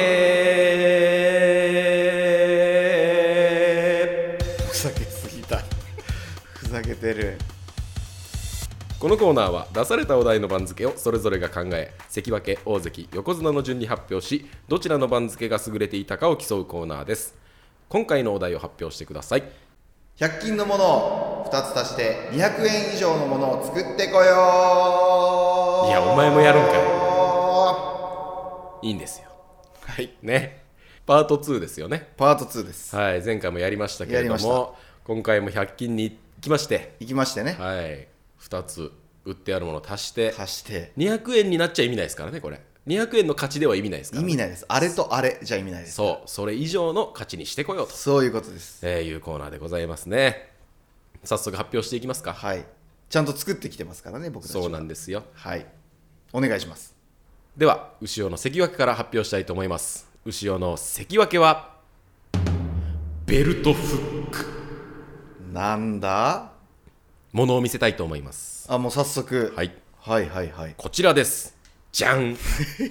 Speaker 2: ふざけすぎた。ふざけてる。
Speaker 1: このコーナーは出されたお題の番付をそれぞれが考え、関脇、大関、横綱の順に発表し、どちらの番付が優れていたかを競うコーナーです。今回のお題を発表してください。
Speaker 2: ひゃく均のものをふたつ足してにひゃくえん以上のものを作ってこよう。
Speaker 1: いやお前もやるんかい。いいんですよ。
Speaker 2: はい
Speaker 1: ね。パートツーですよね。
Speaker 2: パートツーです。
Speaker 1: はい、前回もやりましたけれども、今回もひゃく均に行きまして
Speaker 2: 行きましてね。
Speaker 1: はい、ふたつ売ってあるものを足して
Speaker 2: 足して
Speaker 1: にひゃくえんになっちゃ意味ないですからね。これにひゃくえんの価値では意味ないですからね。
Speaker 2: 意味ないです。あれとあれじゃ意味ないです。
Speaker 1: そう、それ以上の価値にしてこようと、
Speaker 2: そういうことです、
Speaker 1: えー、いうコーナーでございますね。早速発表していきますか。
Speaker 2: はい、ちゃんと作ってきてますからね、僕たちは。
Speaker 1: そうなんですよ。
Speaker 2: はい、お願いします。
Speaker 1: では牛尾の関脇から発表したいと思います。牛尾の関脇はベルトフック。
Speaker 2: なんだ
Speaker 1: ものを見せたいと思います。
Speaker 2: あ、もう早速、
Speaker 1: はい、
Speaker 2: はいはいはい
Speaker 1: こちらです。じゃん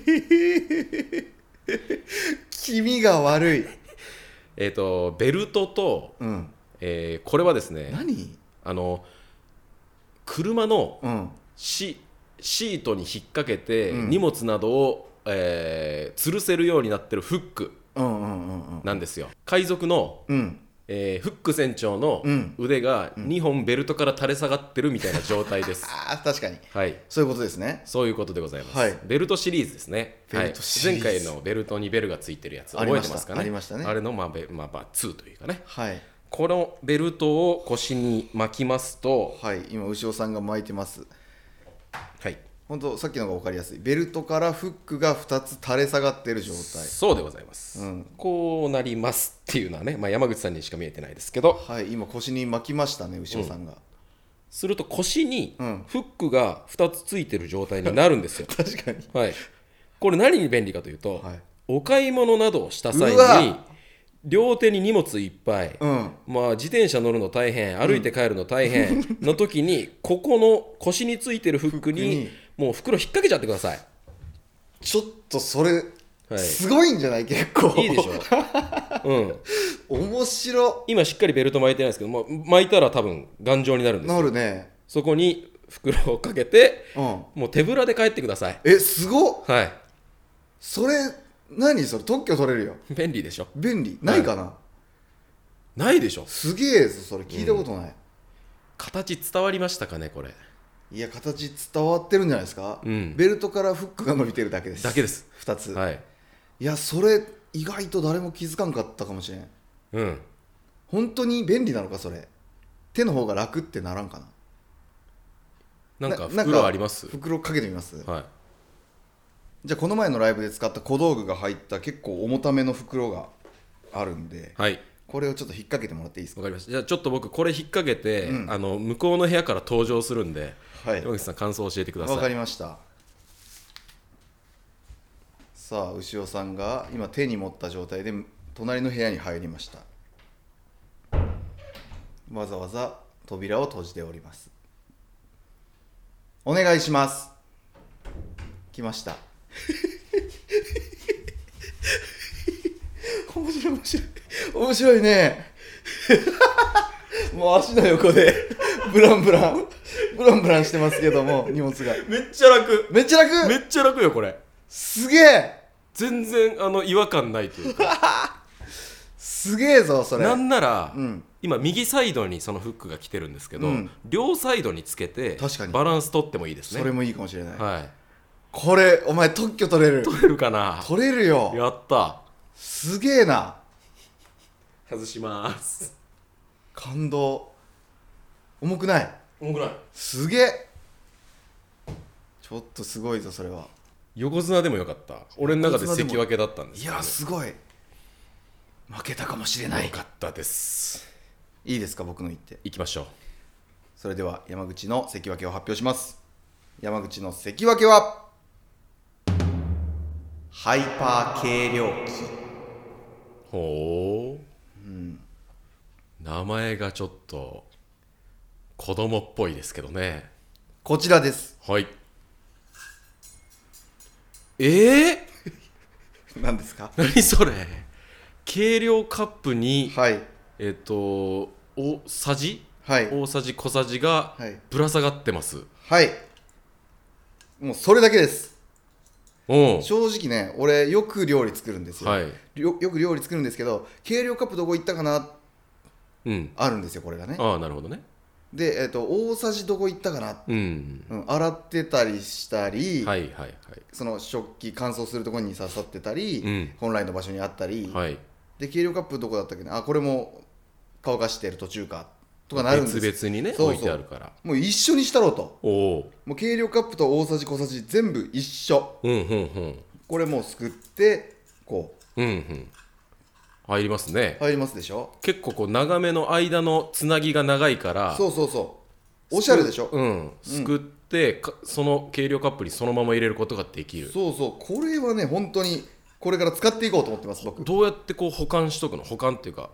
Speaker 2: 気味が悪い。
Speaker 1: えっとベルトと、
Speaker 2: うん
Speaker 1: えーこれはですね、
Speaker 2: 何
Speaker 1: あの車の
Speaker 2: うん
Speaker 1: シ、シートに引っ掛けて、
Speaker 2: うん
Speaker 1: 荷物などを、えー吊るせるようになってるフック
Speaker 2: うんうんうんうん
Speaker 1: なんですよ。海賊の、
Speaker 2: うん
Speaker 1: えーフック船長の
Speaker 2: うん
Speaker 1: 腕がにほんベルトから垂れ下がってるみたいな状態です。
Speaker 2: あー確かに
Speaker 1: はい、
Speaker 2: そういうことですね。
Speaker 1: そういうことでございます。
Speaker 2: はい
Speaker 1: ベルトシリーズですね。
Speaker 2: ベルトシリーズ
Speaker 1: はい、前回のベルトにベルがついてるやつ
Speaker 2: ありました
Speaker 1: 覚えてますかね。
Speaker 2: ありましたね
Speaker 1: あれのまあベ、まあ、まあツーというかね。
Speaker 2: はい
Speaker 1: このベルトを腰に巻きますと、
Speaker 2: はい今牛尾さんが巻いてます。
Speaker 1: はい
Speaker 2: 本当さっきのが分かりやすい。ベルトからフックがふたつ垂れ下がってる状態。
Speaker 1: そうでございます、
Speaker 2: うん、
Speaker 1: こうなりますっていうのはね、まあ、山口さんにしか見えてないですけど、
Speaker 2: はい今腰に巻きましたね牛尾さんが、
Speaker 1: すると腰に
Speaker 2: うん
Speaker 1: フックがふたつついてる状態になるんですよ
Speaker 2: 確かに。
Speaker 1: はい、これ何に便利かというと、
Speaker 2: はい。
Speaker 1: お買い物などをした際
Speaker 2: うわ
Speaker 1: に両手に荷物いっぱい、
Speaker 2: うん。
Speaker 1: まあ、自転車乗るの大変歩いて帰るの大変の時にここの腰についてるフックにもう袋引っ掛けちゃってください。
Speaker 2: ちょっとそれ、
Speaker 1: はい
Speaker 2: すごいんじゃない結構。
Speaker 1: いいでしょ、うん、
Speaker 2: 面白。
Speaker 1: 今しっかりベルト巻いてないですけど、まあ、巻いたら多分頑丈になるんですよ。
Speaker 2: なるね。
Speaker 1: そこに袋をかけて
Speaker 2: うん。
Speaker 1: もう手ぶらで帰ってください。
Speaker 2: え、すごっ。
Speaker 1: はい、
Speaker 2: それ、何それ、特許取れるよ。
Speaker 1: 便利でしょ。
Speaker 2: 便利。ないかな、
Speaker 1: ないでしょ。
Speaker 2: すげえぞ、それ。聞いたことない。
Speaker 1: 形伝わりましたかねこれ。
Speaker 2: いや、形伝わってるんじゃないですか、
Speaker 1: うん
Speaker 2: ベルトからフックが伸びてるだけです。
Speaker 1: だけです。
Speaker 2: ふたつ。
Speaker 1: はい、
Speaker 2: いや、それ、意外と誰も気づかんかったかもしれん。
Speaker 1: うん、
Speaker 2: 本当に便利なのか、それ。手の方が楽ってならんかな。
Speaker 1: なんか
Speaker 2: な
Speaker 1: 袋あります？
Speaker 2: 袋かけてみます。
Speaker 1: はい、
Speaker 2: じゃあこの前のライブで使った小道具が入った結構重ための袋があるんで、
Speaker 1: はい、
Speaker 2: これをちょっと引っ掛けてもらっていいですか。
Speaker 1: わかりました。じゃあちょっと僕これ引っ掛けて、
Speaker 2: うん
Speaker 1: あの向こうの部屋から登場するんで、
Speaker 2: はい、
Speaker 1: 山口さん感想を教えてください。
Speaker 2: わかりました。さあ牛尾さんが今手に持った状態で隣の部屋に入りました。わざわざ扉を閉じております。お願いします。来ました。面白い面白い面白いね。もう足の横でブランブランブランブランしてますけども、荷物が
Speaker 1: めっちゃ楽。
Speaker 2: めっちゃ楽。
Speaker 1: めっちゃ楽よこれ。
Speaker 2: すげえ。
Speaker 1: 全然あの違和感ないというか
Speaker 2: すげえぞそれ。
Speaker 1: なんなら、
Speaker 2: うん、
Speaker 1: 今右サイドにそのフックが来てるんですけど、
Speaker 2: うん
Speaker 1: 両サイドにつけて
Speaker 2: 確かに
Speaker 1: バランス取ってもいいですね。
Speaker 2: それもいいかもしれない。
Speaker 1: はい、
Speaker 2: これお前特許取れる。
Speaker 1: 取れるかな。
Speaker 2: 取れるよ。
Speaker 1: やった。
Speaker 2: すげえな。
Speaker 1: 外します。
Speaker 2: 感動。重くない。
Speaker 1: 重くない。
Speaker 2: すげえ。ちょっとすごいぞそれは。
Speaker 1: 横綱でもよかった。俺の中で関脇だったんです
Speaker 2: い
Speaker 1: けどね、
Speaker 2: やすごい。負けたかもしれない。
Speaker 1: よかったです。
Speaker 2: いいですか僕の言って。
Speaker 1: 行きましょう。
Speaker 2: それでは山口の関脇を発表します。山口の関脇はハイパー軽量機。
Speaker 1: ほう、
Speaker 2: うん、
Speaker 1: 名前がちょっと子供っぽいですけどね。
Speaker 2: こちらです。
Speaker 1: はい。ええ
Speaker 2: ー、何ですか。
Speaker 1: 何それ。計量カップに、
Speaker 2: はい
Speaker 1: えっと大さじ、
Speaker 2: はい、
Speaker 1: 大さじ小さじがぶら下がってます。
Speaker 2: はい、もうそれだけです。
Speaker 1: おう
Speaker 2: 正直ね俺よく料理作るんですよ、
Speaker 1: はい、
Speaker 2: よ, よく料理作るんですけど計量カップどこ行ったかな、
Speaker 1: うん、
Speaker 2: あるんですよこれがね。
Speaker 1: ああなるほどね。
Speaker 2: で、えー、と大さじどこ行ったかな、
Speaker 1: うん
Speaker 2: うん、洗ってたりしたり、
Speaker 1: はいはいはい、
Speaker 2: その食器乾燥するところに刺さってたり、
Speaker 1: うん、
Speaker 2: 本来の場所にあったり、
Speaker 1: はい、
Speaker 2: で計量カップどこだったっけなあ、これも乾かしてる途中かとかなるんです。
Speaker 1: 別々にね
Speaker 2: そうそう
Speaker 1: 置いてあるから。
Speaker 2: もう一緒にしたろうと。
Speaker 1: おお、
Speaker 2: もう計量カップと大さじ小さじ全部一緒。
Speaker 1: うんうんうん
Speaker 2: これもうすくってこ
Speaker 1: うんうん入りますね。
Speaker 2: う入りますでしょ。
Speaker 1: 結構こう長めの間のつなぎが長いから
Speaker 2: そうそうそうおしゃれでしょ。
Speaker 1: うんすくってかその計量カップにそのまま入れることができる。
Speaker 2: そうそうこれはね本当にこれから使っていこうと思ってます僕。
Speaker 1: どうやってこう保管しとくの？保管っていうか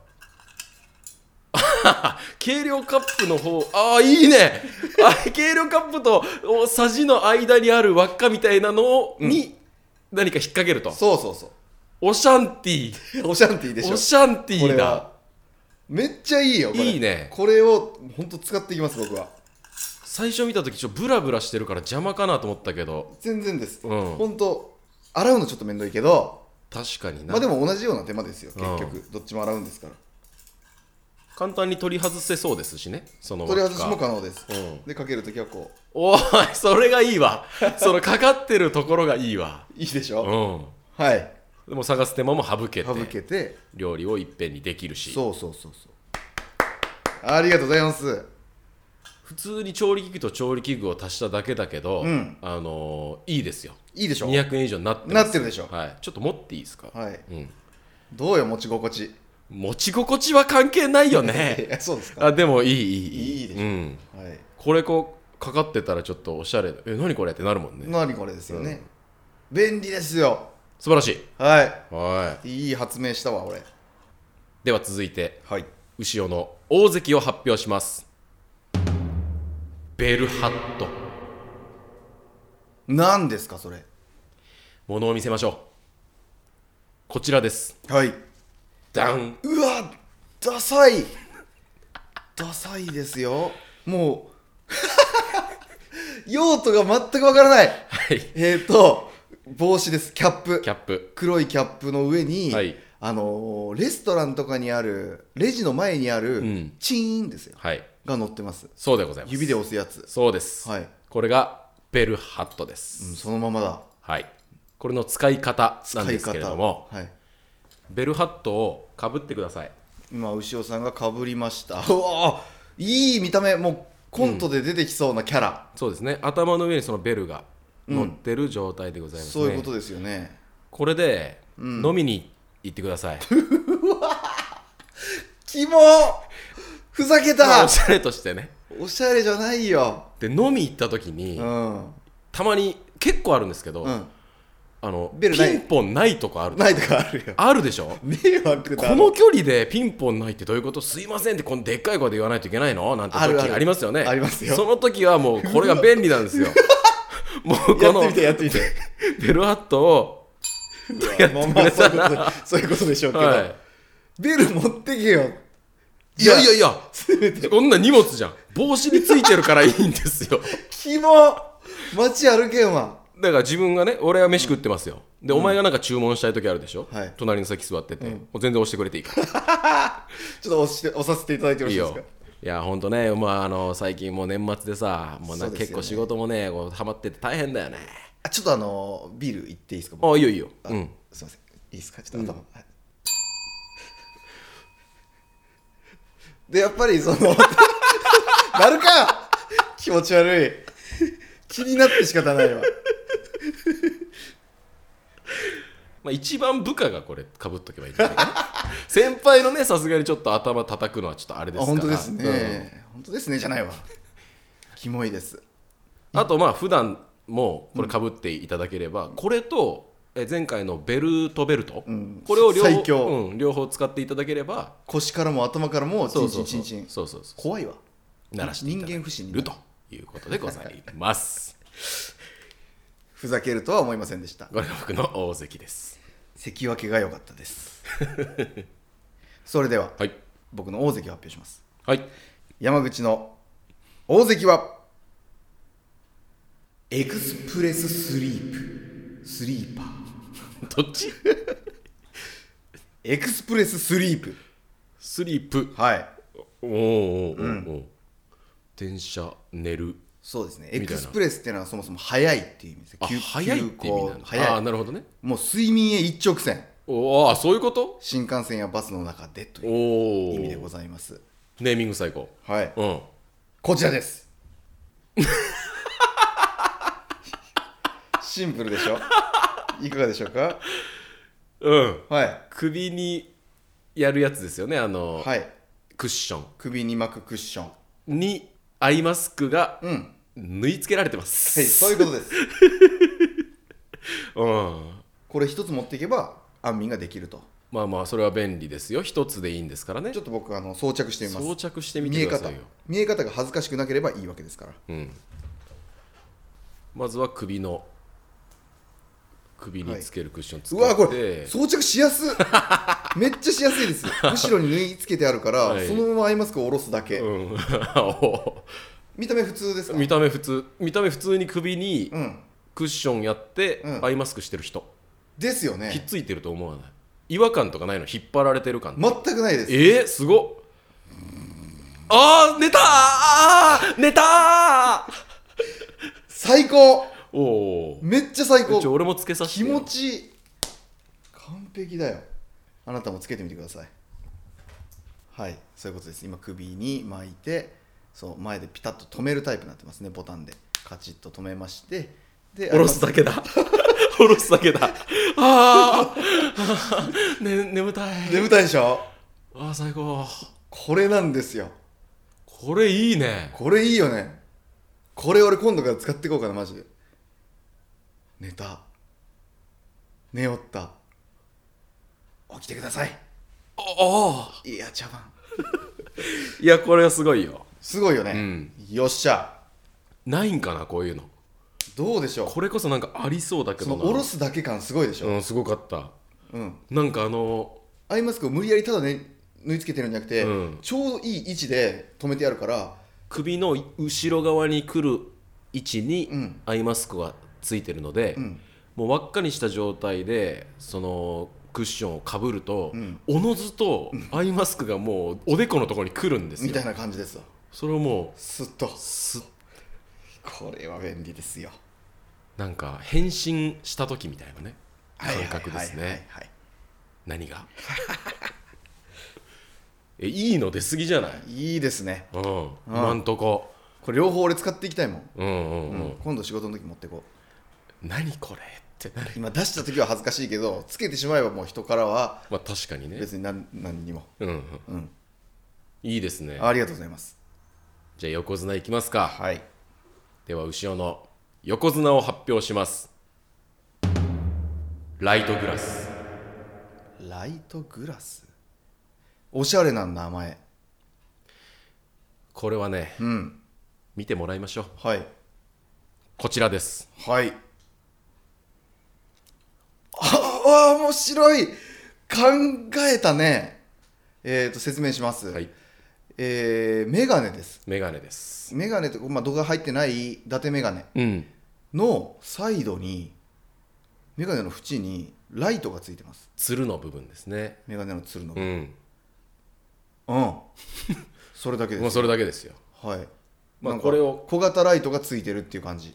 Speaker 1: 計量カップの方、ああいいねあ計量カップとさじの間にある輪っかみたいなのに何か引っ掛けると、
Speaker 2: そうそうそう
Speaker 1: オシャンティー
Speaker 2: オシャンティーでしょ。
Speaker 1: オシャンティーだ。
Speaker 2: これはめっちゃいいよこれ。
Speaker 1: いいね。
Speaker 2: これを本当使っていきます僕は。
Speaker 1: 最初見た時ちょっとブラブラしてるから邪魔かなと思ったけど
Speaker 2: 全然です、
Speaker 1: うん、
Speaker 2: 本当洗うのちょっとめんどいけど
Speaker 1: 確かにな。
Speaker 2: まあでも同じような手間ですよ結
Speaker 1: うん
Speaker 2: 局どっちも洗うんですから。
Speaker 1: 簡単に取り外せそうですしね。その
Speaker 2: 取り外しも可能です、
Speaker 1: うん、
Speaker 2: でかけるときはこ
Speaker 1: おいそれがいいわそのかかってるところがいいわ。
Speaker 2: ういいでし
Speaker 1: う
Speaker 2: ょ、
Speaker 1: ん、
Speaker 2: はい
Speaker 1: でも探す手間も省けて
Speaker 2: 省けて
Speaker 1: 料理をいっぺんにできるし。
Speaker 2: そうそうそうそうありがとうございます。
Speaker 1: 普通に調理器具と調理器具を足しただけだけど、
Speaker 2: うん、
Speaker 1: あのー、いいですよ。
Speaker 2: いいでしょ。
Speaker 1: にひゃくえん以上になってます。
Speaker 2: なってるでしょ。
Speaker 1: はい、ちょっと持っていいですか。
Speaker 2: はい、
Speaker 1: うん、
Speaker 2: どうよ持ち心地。
Speaker 1: 持ち心地は関係ないよね
Speaker 2: そうですか。
Speaker 1: あでもいいいいいい
Speaker 2: いいでしょ、
Speaker 1: うん、
Speaker 2: はい、
Speaker 1: これこうかかってたらちょっとおしゃれ、え何これってなるもんね。
Speaker 2: 何これですよね、うん、便利ですよ。
Speaker 1: 素晴らしい。
Speaker 2: はい
Speaker 1: はい
Speaker 2: いい発明したわ俺。
Speaker 1: では続いて、
Speaker 2: はい、
Speaker 1: 牛尾の大関を発表します。ベルハット。
Speaker 2: 何ですかそれ。
Speaker 1: ものを見せましょう。こちらです。
Speaker 2: はい。
Speaker 1: ダン。
Speaker 2: うわダサいダサいですよ。もう用途が全くわからない。
Speaker 1: はい。
Speaker 2: えーと帽子です。キャップ。
Speaker 1: キャップ。
Speaker 2: 黒いキャップの上に、
Speaker 1: はい、
Speaker 2: あのー、レストランとかにあるレジの前にある、うん、チーンですよ、
Speaker 1: はい、
Speaker 2: が乗ってます。
Speaker 1: そうでございます。
Speaker 2: 指で押すやつ。
Speaker 1: そうです、はい、これがベルハットです、
Speaker 2: うん、そのままだ。
Speaker 1: はい。これの使い方なんですけれども、
Speaker 2: はい、
Speaker 1: ベルハットをかぶってください。
Speaker 2: 今牛尾さんがかぶりました。うわいい見た目。もうコントで出てきそうなキャラ、
Speaker 1: うん、そうですね。頭の上にそのベルが乗ってる状態でございますね、
Speaker 2: うん、そういうことですよね。
Speaker 1: これで、うん、飲みに行ってください。
Speaker 2: うわキモふざけた、
Speaker 1: まあ、おしゃれとしてね。
Speaker 2: おしゃれじゃないよ。
Speaker 1: で飲み行った時に、うん、たまに結構あるんですけど、うん、あのピンポンないとこある。
Speaker 2: ないとこあるよ。
Speaker 1: あるでしょ。
Speaker 2: 迷惑だろ。
Speaker 1: この距離でピンポンないってどういうこと。すいませんってこのでっかい声で言わないといけないのなんて時ありますよね。
Speaker 2: ありますよ。
Speaker 1: その時はもうこれが便利なんですよ。もうこの
Speaker 2: やってみてやってみて
Speaker 1: ベルハットを
Speaker 2: やってくれたら、まあ、そういうことでしょうけど、はい、ベル持ってけよ。
Speaker 1: いやいやいやこんな荷物じゃん。帽子についてるからいいんですよ。
Speaker 2: キモ街歩けんわ。
Speaker 1: だから自分がね、俺は飯食ってますよ、うん、で、お前がなんか注文したい時あるでしょ、はい、隣の席座ってて、うん、もう全然押してくれていいから
Speaker 2: ちょっと押して押させていただいてよろしいですか。
Speaker 1: いいよ。いやほんとね、まあ、あの最近もう年末でさ、もうな、ね、結構仕事もねこうハマってて大変だよね。
Speaker 2: あちょっとあのビールいっていいですか。
Speaker 1: あいいよいいよ、うん、
Speaker 2: すいませんいいですかちょっと頭、うんはい、でやっぱりそのなるか気持ち悪い気になって仕方ないわ。
Speaker 1: まあ一番部下がこれかぶっとけばいいんじゃないかな。先輩のねさすがにちょっと頭叩くのはちょっとあれですから。
Speaker 2: 本当ですね、うん、本当ですねじゃないわ。キモいです。
Speaker 1: あとまあ普段もこれかぶっていただければ、うん、これと前回のベルトベルト、うん、これを両方、うん、両方使っていただければ
Speaker 2: 腰からも頭からもチンチンチンチン。
Speaker 1: そうそうそう、
Speaker 2: 怖いわ。
Speaker 1: 鳴らしていただけるということでございます。
Speaker 2: ふざけるとは思いませんでした。
Speaker 1: これが僕の大関です。
Speaker 2: 関脇が良かったです。それでは、
Speaker 1: はい、
Speaker 2: 僕の大関を発表します。
Speaker 1: はい、
Speaker 2: 山口の大関はエクスプレススリープスリーパ
Speaker 1: ー。どっち？
Speaker 2: エクスプレススリープ
Speaker 1: スリープ。
Speaker 2: はい。
Speaker 1: おーおーおー、うん、電車寝る。そうですね。エクスプレスっていうのはそもそも早いっていう意味です。あ、早いって意味なんだ。
Speaker 2: 早い。
Speaker 1: あ、なるほどね。
Speaker 2: もう睡眠へ一直線。
Speaker 1: おあ、そういうこと？
Speaker 2: 新幹線やバスの中でという意味でございます。
Speaker 1: ネーミング最高。
Speaker 2: はい、
Speaker 1: うん、
Speaker 2: こちらです。シンプルでしょ。いかがでしょうか。
Speaker 1: うん、
Speaker 2: はい、
Speaker 1: 首にやるやつですよね。あの、
Speaker 2: はい、
Speaker 1: クッション、
Speaker 2: 首に巻くクッション
Speaker 1: にアイマスクが、
Speaker 2: うん、
Speaker 1: 縫い付けられてます。
Speaker 2: はい、そういうことです。
Speaker 1: うん、
Speaker 2: これ一つ持っていけば安眠ができると。ま
Speaker 1: あまあそれは便利ですよ。一つでいいんですからね。
Speaker 2: ちょっと僕あの装着してみます。
Speaker 1: 装着してみてくださいよ。
Speaker 2: 見え方、見え方が恥ずかしくなければいいわけですから、
Speaker 1: うん、まずは首の首につけるクッションつけて、はい、
Speaker 2: うわこれ装着しやすめっちゃしやすいです。後ろに縫い付けてあるから、はい、そのままアイマスクを下ろすだけ、うん、見た目普通ですか。
Speaker 1: 見た目普通。見た目普通に首にクッションやって、うん、アイマスクしてる人
Speaker 2: ですよね。
Speaker 1: ひっついてると思わない？違和感とかないの？引っ張られてる感
Speaker 2: 全くないです。
Speaker 1: えー、すごっ。あー寝たー寝たー
Speaker 2: 最高。
Speaker 1: お
Speaker 2: めっちゃ最高。
Speaker 1: 俺もつけさせて。
Speaker 2: 気持ちいい。完璧だよ。あなたもつけてみてください。はい、そういうことです。今首に巻いて、そう前でピタッと止めるタイプになってますね。ボタンでカチッと止めまして、で
Speaker 1: 下ろすだけだ。下ろすだけだ。あー、ね、眠たい。
Speaker 2: 眠たいでしょ。
Speaker 1: あー最高。
Speaker 2: これなんですよ。
Speaker 1: これいいね。
Speaker 2: これいいよね。 これ俺今度から使っていこうかなマジで。寝た、寝よった、起きてください。
Speaker 1: おお
Speaker 2: いや茶番
Speaker 1: いやこれはすごいよ。
Speaker 2: すごいよね、
Speaker 1: うん、
Speaker 2: よっしゃ。
Speaker 1: ないんかなこういうの。
Speaker 2: どうでしょう。
Speaker 1: これこそなんかありそうだけどな。
Speaker 2: その下ろすだけ感すごいでしょ。
Speaker 1: うん、すごかった。
Speaker 2: うん、
Speaker 1: なんかあの
Speaker 2: アイマスクを無理やりただね縫い付けてるんじゃなくて、うん、ちょうどいい位置で止めてあるから、
Speaker 1: 首の後ろ側に来る位置にアイマスクがついてるので、うん、もう輪っかにした状態でそのクッションをかぶると、うん、おのずとアイマスクがもうおでこのところに来るんですよ
Speaker 2: みたいな感じですよ。
Speaker 1: それをもう
Speaker 2: スッと
Speaker 1: スッ。
Speaker 2: これは便利ですよ。
Speaker 1: なんか変身した時みたいなね感覚ですね。何がえいいの出過ぎじゃない。
Speaker 2: いいですね。
Speaker 1: うん、今んとこ
Speaker 2: これ両方俺使っていきたいもん。
Speaker 1: うんうんうん、うん、
Speaker 2: 今度仕事の時持ってこ
Speaker 1: う。何これってなる。
Speaker 2: 今出した時は恥ずかしいけどつけてしまえばもう人からは
Speaker 1: まあ確かにね
Speaker 2: 別に 何, 何にも、
Speaker 1: うんうんうん、いいですね。
Speaker 2: ありがとうございます。
Speaker 1: じゃあ横綱いきますか。
Speaker 2: はい。
Speaker 1: では後ろの横綱を発表します。ライトグラス。
Speaker 2: ライトグラス、おしゃれな名前。こ
Speaker 1: れはね、
Speaker 2: うん、
Speaker 1: 見てもらいましょう。
Speaker 2: はい、
Speaker 1: こちらです。
Speaker 2: はい。ああ面白い、考えたね。えーと説明します。はい。えー、メガネです。
Speaker 1: メガネです。
Speaker 2: メガネと、まあ、度が入ってない伊達メガネのサイドに、メガネの縁にライトがついてます。
Speaker 1: つるの部分ですね。
Speaker 2: メガネのつるの部分。
Speaker 1: うん。
Speaker 2: うん。それだけです。
Speaker 1: もうそれだけですよ。
Speaker 2: はい。
Speaker 1: まあこれを
Speaker 2: 小型ライトがついてるっていう感じ。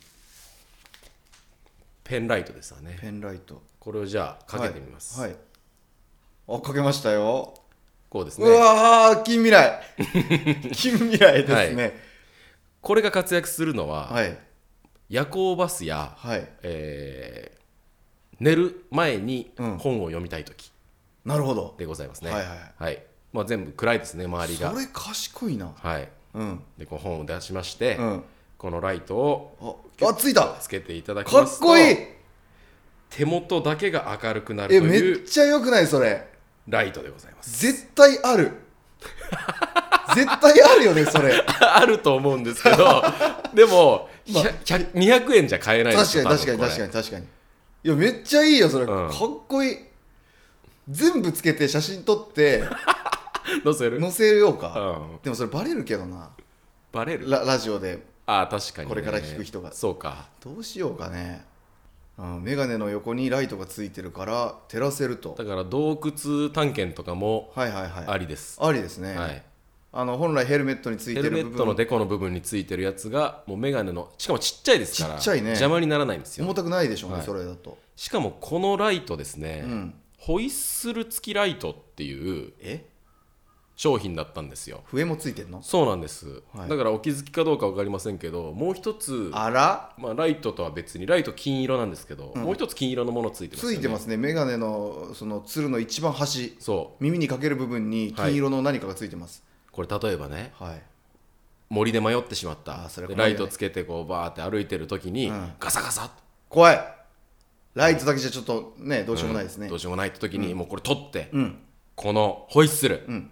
Speaker 1: ペンライトですわね。
Speaker 2: ペンライト。
Speaker 1: これをじゃあかけてみます。
Speaker 2: はい。はい、あ、かけましたよ。
Speaker 1: こうですね。
Speaker 2: うわー、近未来近未来ですね、はい、
Speaker 1: これが活躍するのは、
Speaker 2: はい、
Speaker 1: 夜行バスや、はい、えー、寝る前に本を読みたいとき、
Speaker 2: うん、なるほど
Speaker 1: でございますね。
Speaker 2: はいはい
Speaker 1: はい、まあ、全部暗いですね周りが。
Speaker 2: それ賢いな。
Speaker 1: はい、うん、でこの本を出しまして、うん、このライトを
Speaker 2: あついた
Speaker 1: つけていただきますと、
Speaker 2: かっこいい。
Speaker 1: 手元だけが明るくなるという。
Speaker 2: えめっちゃよくないそれ。ラ
Speaker 1: イトでございます。
Speaker 2: 絶対ある絶対あるよねそれ
Speaker 1: あると思うんですけどでも、まあ、にひゃくえんじゃ買えないんですよ。
Speaker 2: 確かに確かに確かに確かに。いやめっちゃいいよそれ、うん、かっこいい。全部つけて写真撮って
Speaker 1: 載せる
Speaker 2: 載せようか、
Speaker 1: うん、
Speaker 2: でもそれバレるけどな。
Speaker 1: バレる
Speaker 2: ラ, ラジオで。
Speaker 1: あ確かに、ね、
Speaker 2: これから聞く人が。
Speaker 1: そうか。
Speaker 2: どうしようかね。うん、メガネの横にライトがついてるから照らせると。
Speaker 1: だから洞窟探検とかもありです、
Speaker 2: はいはいはい、ありですね、はい、あの本来ヘルメットについてる部分、
Speaker 1: ヘルメットのデコの部分についてるやつがもうメガネの、しかもちっちゃいですから、
Speaker 2: ちっちゃいね、
Speaker 1: 邪魔にならないんですよ。
Speaker 2: 重たくないでしょうね、
Speaker 1: はい、
Speaker 2: それだと。
Speaker 1: しかもこのライトですね、
Speaker 2: うん、
Speaker 1: ホイッスル付きライトっていう
Speaker 2: え
Speaker 1: 商品だったんですよ。
Speaker 2: 笛もついてんの？
Speaker 1: そうなんです、はい、だからお気づきかどうか分かりませんけど、もう一つ、
Speaker 2: あら、
Speaker 1: まあ、ライトとは別にライト金色なんですけど、うん、もう一つ金色のものついてますよね。
Speaker 2: ついてますね。メガネのそのつるの一番端、
Speaker 1: そう
Speaker 2: 耳にかける部分に金色の何かがついてます、
Speaker 1: はい、これ例えばね、
Speaker 2: はい、
Speaker 1: 森で迷ってしまった、ね、ライトつけてこうバーって歩いてる時に、うん、ガサガサ、
Speaker 2: 怖い。ライトだけじゃちょっとね、どうしようもないですね、
Speaker 1: うん、どうしようもないって時に、うん、もうこれ取って、
Speaker 2: うん、
Speaker 1: このホイッスル、
Speaker 2: うん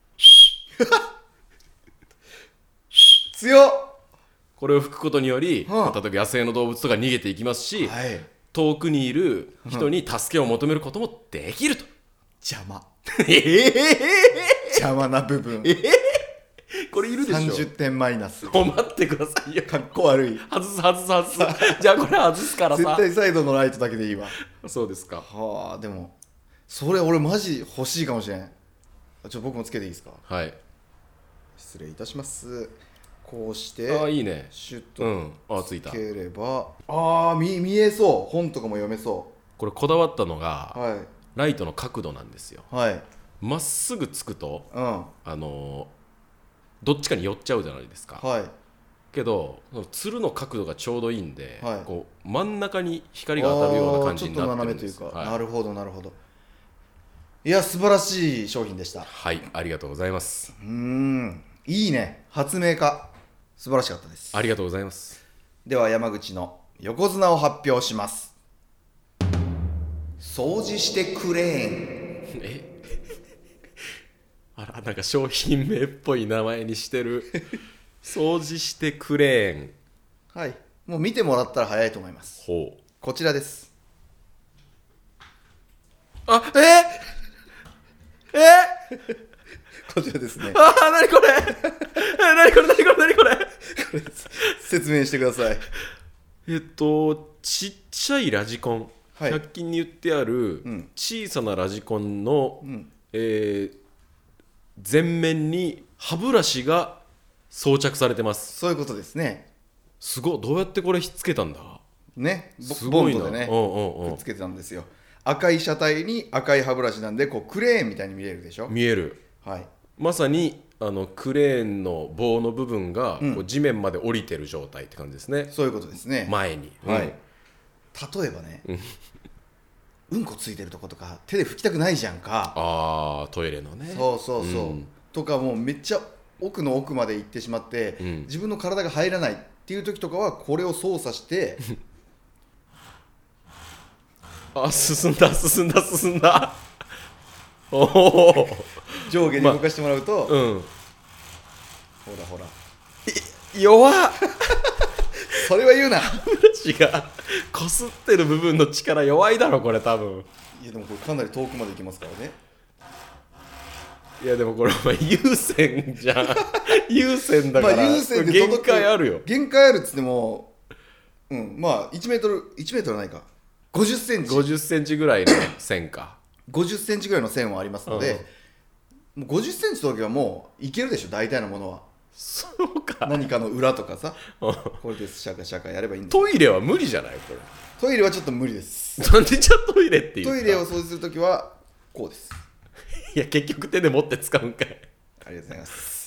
Speaker 2: 強っ。
Speaker 1: これを吹くことにより、はあ、例えば野生の動物とか逃げていきますし、
Speaker 2: はい、
Speaker 1: 遠くにいる人に助けを求めることもできると。
Speaker 2: 邪魔
Speaker 1: えー、
Speaker 2: 邪魔な部分、
Speaker 1: えー、これいるでしょ。
Speaker 2: さんじゅってんマイナス。
Speaker 1: 待ってくださいよ、
Speaker 2: かっこ悪い。
Speaker 1: 外す外す外すじゃあこれ外すからさ。
Speaker 2: 絶対サイドのライトだけでいいわ。
Speaker 1: そうですか。
Speaker 2: はあ、でもそれ俺マジ欲しいかもしれん。ちょ僕もつけていいですか。
Speaker 1: はい、
Speaker 2: 失礼いたします。こうして
Speaker 1: あいいね、
Speaker 2: シュッとつければ、うん、ああ 見, 見えそう。本とかも読めそう。
Speaker 1: これこだわったのが、
Speaker 2: はい、
Speaker 1: ライトの角度なんですよ。
Speaker 2: はい、
Speaker 1: まっすぐつくと、
Speaker 2: うん、
Speaker 1: あのどっちかに寄っちゃうじゃないですか、
Speaker 2: はい、
Speaker 1: けどつるの角度がちょうどいいんで、
Speaker 2: はい、
Speaker 1: こう真ん中に光が当たるような感じになってるんです。
Speaker 2: ちょっと斜めというか、
Speaker 1: はい、
Speaker 2: なるほどなるほど。いや素晴らしい商品でした。
Speaker 1: はい、ありがとうございます。
Speaker 2: うーん、いいね、発明家素晴らしかったです。
Speaker 1: ありがとうございます。
Speaker 2: では山口の横綱を発表します。掃除してくれーん。
Speaker 1: えあら、なんか商品名っぽい名前にしてる掃除してくれーん。
Speaker 2: はい、もう見てもらったら早いと思います。
Speaker 1: ほう。
Speaker 2: こちらです。
Speaker 1: あ、ええ
Speaker 2: こちらですね。
Speaker 1: ああ、なにこれなにこれなにこれなにこれ
Speaker 2: これ説明してください。
Speaker 1: えっとちっちゃいラジコン、
Speaker 2: はい、
Speaker 1: ひゃく均に売ってある小さなラジコンの、うんえー、前面に歯ブラシが装着されてます。
Speaker 2: そういうことですね。
Speaker 1: すごい。どうやってこれひっつけたんだ
Speaker 2: ね。
Speaker 1: すごいな。
Speaker 2: ボンドでね、
Speaker 1: うんうんうん、
Speaker 2: くっつけてたんですよ。赤い車体に赤い歯ブラシなんで、こうクレーンみたいに見えるでしょ。
Speaker 1: 見える、
Speaker 2: はい、ま
Speaker 1: さにあのクレーンの棒の部分がこう地面まで降りてる状態って感じですね、
Speaker 2: うん、そういうことですね。
Speaker 1: 前に、
Speaker 2: はい、うん、例えばね、うん、うんこついてるとことか手で拭きたくないじゃんか。
Speaker 1: あー、トイレのね。
Speaker 2: そうそうそう、うん、とかもうめっちゃ奥の奥まで行ってしまって、うん、自分の体が入らないっていう時とかはこれを操作して
Speaker 1: あ、進んだ進んだ進んだおお、
Speaker 2: 上下に動かしてもらうと、まあ、うん、ほらほら
Speaker 1: 弱っ
Speaker 2: それは言うな。
Speaker 1: 歯ブラシがこすってる部分の力弱いだろこれ多分。
Speaker 2: いやでもこれかなり遠くまで行きますからね。
Speaker 1: いやでもこれお前有線じゃん有線だから、まあ、有線で限界あるよ。
Speaker 2: 限界あるっつっても、うん、まあいちメートルいちメートルないかごじゅっセンチ
Speaker 1: ごじゅっセンチぐらいの線か
Speaker 2: ごじゅっセンチぐらいの線はありますので、うん、もうごじゅっセンチの時はもういけるでしょ大体のものは。
Speaker 1: そうか。
Speaker 2: 何かの裏とかさこれでシャカシャカやればいいんです。
Speaker 1: トイレは無理じゃないこれ。
Speaker 2: トイレはちょっと無理です。
Speaker 1: なんでじゃあトイレっていう
Speaker 2: トイレを掃除するときはこうです。
Speaker 1: いや結局手で持って使うんかい。
Speaker 2: ありがとうございます。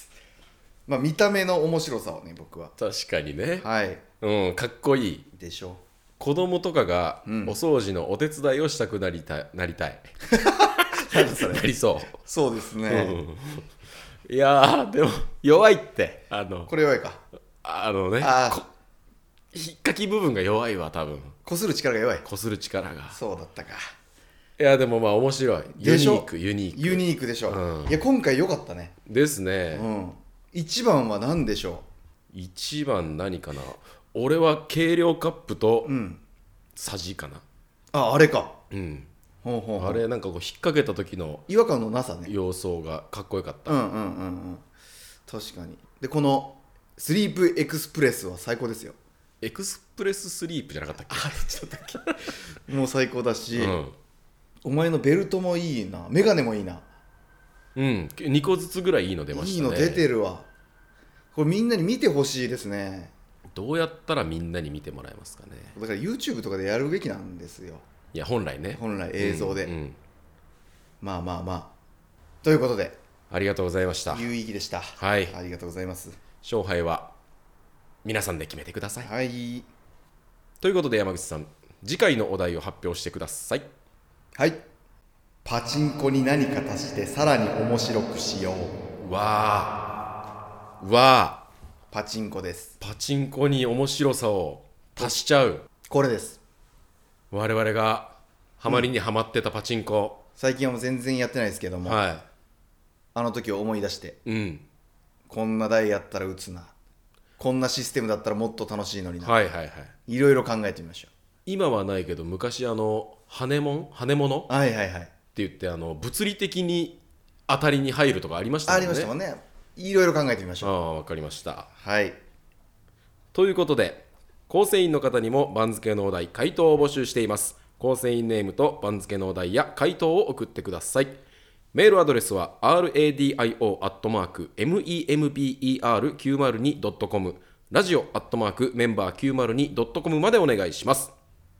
Speaker 2: まあ見た目の面白さをね僕は。
Speaker 1: 確かにね。
Speaker 2: はい、
Speaker 1: うん、かっこいい
Speaker 2: でしょ。
Speaker 1: 子供とかがお掃除のお手伝いをしたくなりたい、なりたい
Speaker 2: それ
Speaker 1: なりそう。
Speaker 2: そうですね、
Speaker 1: うん、いやでも弱いって。あの
Speaker 2: これ弱いか。
Speaker 1: あのねあ引っかき部分が弱いわ多分。
Speaker 2: こする力が弱い。
Speaker 1: こする力が。
Speaker 2: そうだったか。
Speaker 1: いやでもまあ面白い。ユニークユニーク
Speaker 2: ユニークでしょ、
Speaker 1: うん、
Speaker 2: いや今回良かったね。
Speaker 1: ですね、
Speaker 2: うん、一番は何でしょ
Speaker 1: う。一番何かな。俺は計量カップとさじかな、うん、
Speaker 2: ああれか。
Speaker 1: うん
Speaker 2: ほうほうほう。
Speaker 1: あれなんかこう引っ掛けた時の
Speaker 2: 違和感のなさね。
Speaker 1: 様相がかっこよかった。
Speaker 2: うんうんうんうん確かに。でこのスリープエクスプレスは最高ですよ。
Speaker 1: エクスプレススリープじゃなかったっけ。
Speaker 2: あれちょっとだけもう最高だし、うん、お前のベルトもいいな。メガネもいいな。
Speaker 1: うんにこずつぐらいいいの出ましたね。
Speaker 2: いいの出てるわ。これみんなに見てほしいですね。
Speaker 1: どうやったらみんなに見てもらえますかね。
Speaker 2: だから YouTube とかでやるべきなんですよ。
Speaker 1: いや本来ね。
Speaker 2: 本来映像で、
Speaker 1: うんうん、
Speaker 2: まあまあまあということで
Speaker 1: ありがとうございました。
Speaker 2: 有意義でした。
Speaker 1: はい、
Speaker 2: ありがとうございます。
Speaker 1: 勝敗は皆さんで決めてください。
Speaker 2: はい。
Speaker 1: ということで山口さん次回のお題を発表してください。
Speaker 2: はい。パチンコに何か足してさらに面白くしよ
Speaker 1: う。わーわー
Speaker 2: パチンコです。
Speaker 1: パチンコに面白さを足しちゃう。
Speaker 2: これです。
Speaker 1: 我々がハマりにハマってたパチンコ、
Speaker 2: うん、最近はもう全然やってないですけども、
Speaker 1: はい、
Speaker 2: あの時を思い出して、
Speaker 1: うん、
Speaker 2: こんな台やったら打つな、こんなシステムだったらもっと楽しいのにな、
Speaker 1: はいはいはい、
Speaker 2: いろいろ考えてみましょう。
Speaker 1: 今はないけど昔あの羽物羽物
Speaker 2: はいはいはいって
Speaker 1: 言ってあの物理的に当たりに入るとかありましたもんね。
Speaker 2: ありましたもんね。いろいろ考えてみましょう。
Speaker 1: ああ、わかりました。
Speaker 2: はい。
Speaker 1: ということで構成員の方にも番付のお題回答を募集しています。構成員ネームと番付のお題や回答を送ってください。メールアドレスは ラディオ アットマーク メンバーきゅうまるに ドットコム ラジオ アットマーク メンバーきゅうまるに ドットコム までお願いします。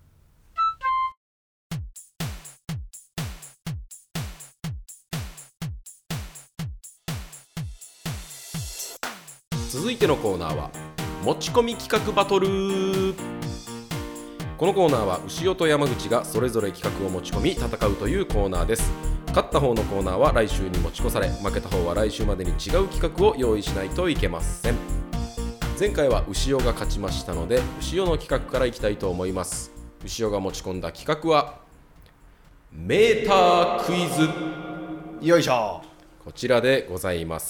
Speaker 1: 続いてのコーナーは持ち込み企画バトル。このコーナーは牛尾と山口がそれぞれ企画を持ち込み戦うというコーナーです。勝った方のコーナーは来週に持ち越され、負けた方は来週までに違う企画を用意しないといけません。 前回は牛尾が勝ちましたので、牛尾の企画からいきたいと思います。牛尾が持ち込んだ企画はメータークイズ。
Speaker 2: よいしょ。
Speaker 1: こちらでございます。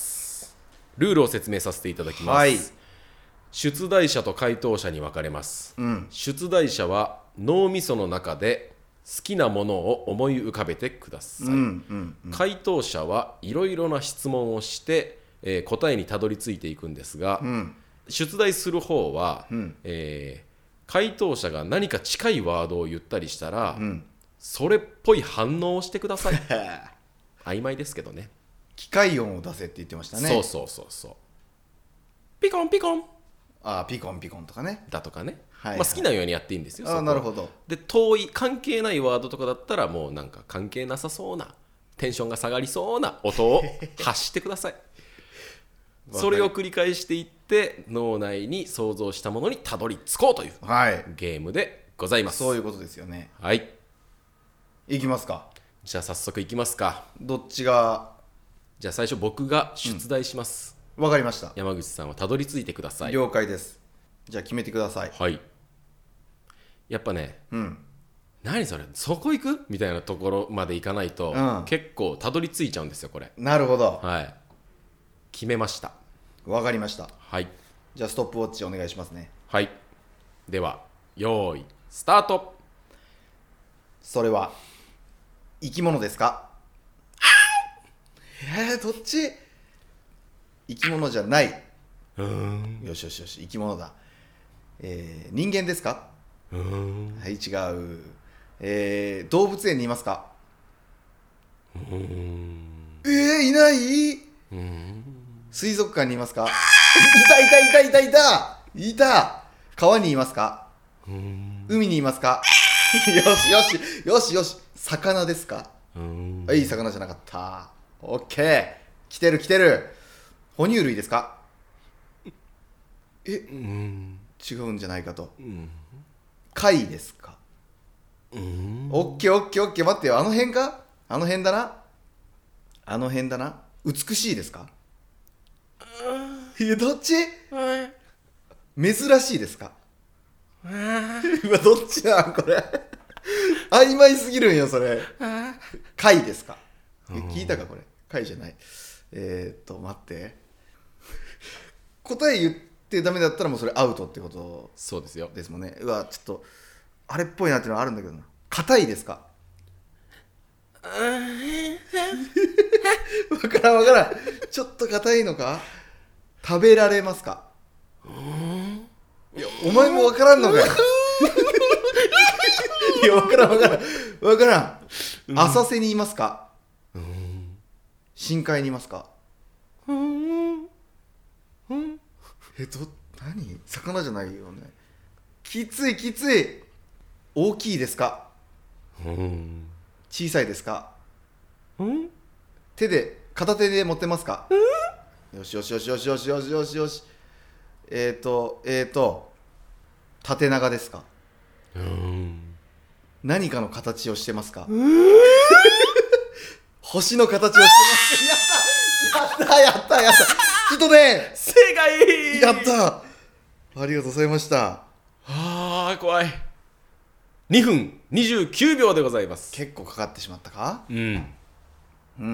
Speaker 1: ルールを説明させていただきます、はい、出題者と回答者に分かれます、うん、出題者は脳みその中で好きなものを思い浮かべてください、うんうんうん、回答者はいろいろな質問をして、えー、答えにたどり着いていくんですが、うん、出題する方は、うんえー、回答者が何か近いワードを言ったりしたら、うん、それっぽい反応をしてください曖昧ですけどね。
Speaker 2: 機械音を出せって言ってましたね。
Speaker 1: そうそうそうそう。ピコンピコン、
Speaker 2: ああピコンピコンとかね
Speaker 1: だとかね、
Speaker 2: はいはい、
Speaker 1: まあ、好きなようにやっていいんですよ。
Speaker 2: ああなるほど。
Speaker 1: で遠い関係ないワードとかだったらもうなんか関係なさそうなテンションが下がりそうな音を発してくださいそれを繰り返していって脳内に想像したものにたどり着こうというゲームでございます、
Speaker 2: はい、そういうことですよね。
Speaker 1: はい、
Speaker 2: いきますか。
Speaker 1: じゃあ早速いきますか。
Speaker 2: どっちが。
Speaker 1: じゃあ最初僕が出題します。
Speaker 2: わ、うん、かりました。
Speaker 1: 山口さんはたどり着いてください。
Speaker 2: 了解です。じゃあ決めてください。
Speaker 1: はい。やっぱね、うん、何それそこ行くみたいなところまで行かないと、うん、結構たどり着いちゃうんですよこれ。
Speaker 2: なるほど。
Speaker 1: はい。決めました。
Speaker 2: わかりました。
Speaker 1: はい。
Speaker 2: じゃあストップウォッチお願いしますね。
Speaker 1: はい。では用意スタート。
Speaker 2: それは生き物ですか？えー、どっち？生き物じゃない。
Speaker 1: うーん。
Speaker 2: よしよしよし、生き物だ。えー、人間ですか？
Speaker 1: うーん。
Speaker 2: はい、違う。えー、動物園にいますか？
Speaker 1: うーん。
Speaker 2: えー、いない？
Speaker 1: うーん。
Speaker 2: 水族館にいますか？いたいたいたいたいたいた。川にいますか？
Speaker 1: うーん。
Speaker 2: 海にいますか？よしよしよしよし。魚ですか？
Speaker 1: うーん。
Speaker 2: いい魚じゃなかった。オッケー。来てる来てる。哺乳類ですか？え、うん、違うんじゃないかと。うん、貝ですか？
Speaker 1: うん、
Speaker 2: オッケーオッケーオッケー。待ってよ、あの辺か？あの辺だな。あの辺だな。美しいですか？いや、どっち？珍しいですか？うわ、どっちだこれ曖昧すぎるんよそれ。貝ですか？聞いたかこれ。貝じゃない。えー、っと待って答え言ってダメだったらもうそれアウトってこと
Speaker 1: そうですよ
Speaker 2: ですもんね。うわちょっとあれっぽいなっていうのはあるんだけどな。硬いですか？わからんわからん。ちょっと硬いのか？食べられますか？いやお前もわからんのかよいやわからんわからんわからん、うん、浅瀬にいますか？うん、深海にいますか？うんうん、えど何？魚じゃないよね。きついきつい。大きいですか？うん、小さいですか？うん、手で片手で持ってますか？うん、よしよしよしよしよしよしよしよし。えっ、ー、とえっ、ー、と縦長ですか？うん、何かの形をしてますか？うん星の形をしてます。やったやったやったやった。ちょっとね
Speaker 1: 正解。
Speaker 2: やった。ありがとうございました。
Speaker 1: はあ怖い。にふんにじゅうきゅうびょうでございます。
Speaker 2: 結構かかってしまったか？
Speaker 1: うんうんうん
Speaker 2: うん。